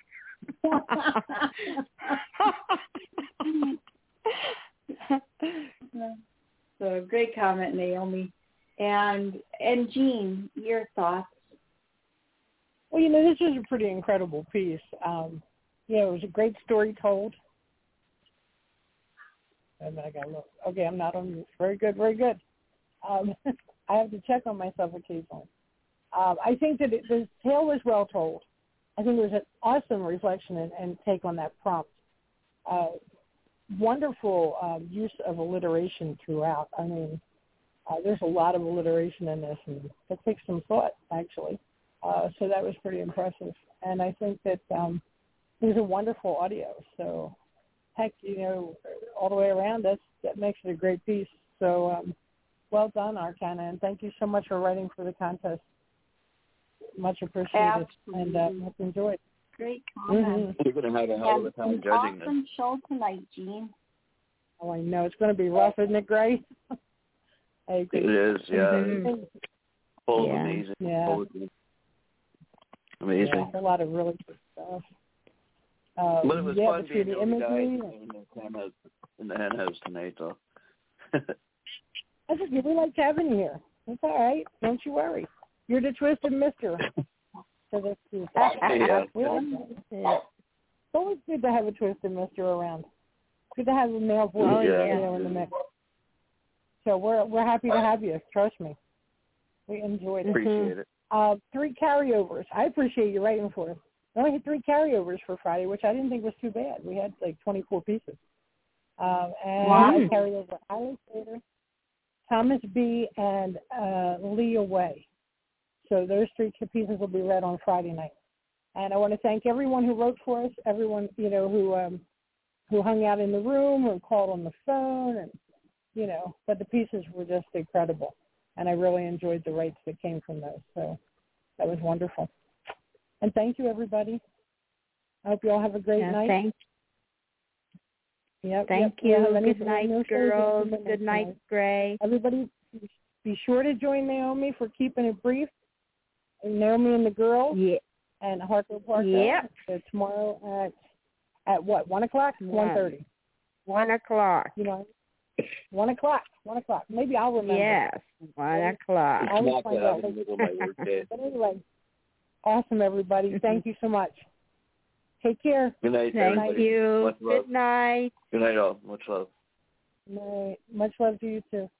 Speaker 3: it.
Speaker 4: So great comment, Naomi. And and Jean, your thoughts?
Speaker 2: Well, you know, this is a pretty incredible piece. Um, you know, it was a great story told. And I got to look. Okay, I'm not on mute. Very good, very good. Um, I have to check on myself occasionally. Um, I think that it, the tale was well told. I think it was an awesome reflection and, and take on that prompt. Uh, wonderful um, use of alliteration throughout. I mean, uh, there's a lot of alliteration in this, and it takes some thought, actually. Uh, so that was pretty impressive. And I think that um, it was a wonderful audio. So, heck, you know, all the way around, that's, that makes it a great piece. So, um, well done, Arcana, and thank you so much for writing for the contest. Much appreciated.
Speaker 4: Absolutely.
Speaker 2: And uh, much enjoyed.
Speaker 4: Great comment.
Speaker 2: Mm-hmm.
Speaker 5: You're going to have a hell of a time
Speaker 4: An
Speaker 5: judging
Speaker 4: awesome
Speaker 5: this.
Speaker 4: show tonight, Jean.
Speaker 2: Oh, I know. It's going to be rough, isn't it, Gray? I agree.
Speaker 5: It is, yeah.
Speaker 2: Mm-hmm.
Speaker 5: Full
Speaker 3: Yeah.
Speaker 5: of amazing.
Speaker 2: Yeah.
Speaker 5: Full of amazing.
Speaker 2: Yeah, a lot of really good stuff. Uh,
Speaker 5: But it was
Speaker 2: yeah,
Speaker 5: fun
Speaker 2: between
Speaker 5: being
Speaker 2: the
Speaker 5: the only
Speaker 2: imagery.
Speaker 5: guy in the hen house, in the hen house tonight, though.
Speaker 2: I just we like having you here. It's all right. Don't you worry. You're the twisted mister. So that's good.
Speaker 5: Yeah.
Speaker 2: We like yeah. It's always good to have a twisted mister around. Good to have a male voice
Speaker 3: Oh,
Speaker 2: you
Speaker 3: yeah.
Speaker 2: know, in the mix. So we're we're happy to have you. Trust me. We enjoyed it.
Speaker 5: Appreciate it.
Speaker 2: Uh, three carryovers. I appreciate you writing for us. We only had three carryovers for Friday, which I didn't think was too bad. We had like twenty-four pieces. Um, and
Speaker 3: Wow.
Speaker 2: I carried over Alice Slater, Thomas B., and uh, Leah Way. So those three pieces will be read on Friday night. And I want to thank everyone who wrote for us, everyone, you know, who um, who hung out in the room or called on the phone, and, you know, but the pieces were just incredible. And I really enjoyed the writes that came from those. So that was wonderful. And thank you, everybody. I hope you all have a great
Speaker 3: Yeah,
Speaker 2: night.
Speaker 3: thank,
Speaker 2: Yep,
Speaker 3: thank
Speaker 2: yep. We don't have
Speaker 3: you.
Speaker 2: any-
Speaker 3: Good night,
Speaker 2: no shows
Speaker 3: girls.
Speaker 2: until midnight
Speaker 3: Good night,
Speaker 2: tonight.
Speaker 3: Gray.
Speaker 2: Everybody, be sure to join Naomi for keeping it brief. And Naomi and the girls.
Speaker 3: Yeah.
Speaker 2: And Harco Parko.
Speaker 3: Yep.
Speaker 2: So tomorrow at at what? One o'clock?
Speaker 3: One.
Speaker 2: One thirty.
Speaker 3: One o'clock.
Speaker 2: You know. One o'clock. One o'clock. Maybe I'll remember.
Speaker 3: Yes, one o'clock.
Speaker 2: I will
Speaker 5: Knock
Speaker 2: find
Speaker 5: that out
Speaker 2: out.
Speaker 5: in the middle of my workday.
Speaker 2: But anyway, awesome, everybody. Thank you so much. Take care.
Speaker 5: Good night,
Speaker 3: Thank
Speaker 5: everybody.
Speaker 3: you.
Speaker 5: Much love.
Speaker 3: Good night.
Speaker 5: Good night, all. Much love.
Speaker 2: Night. Much love to you, too.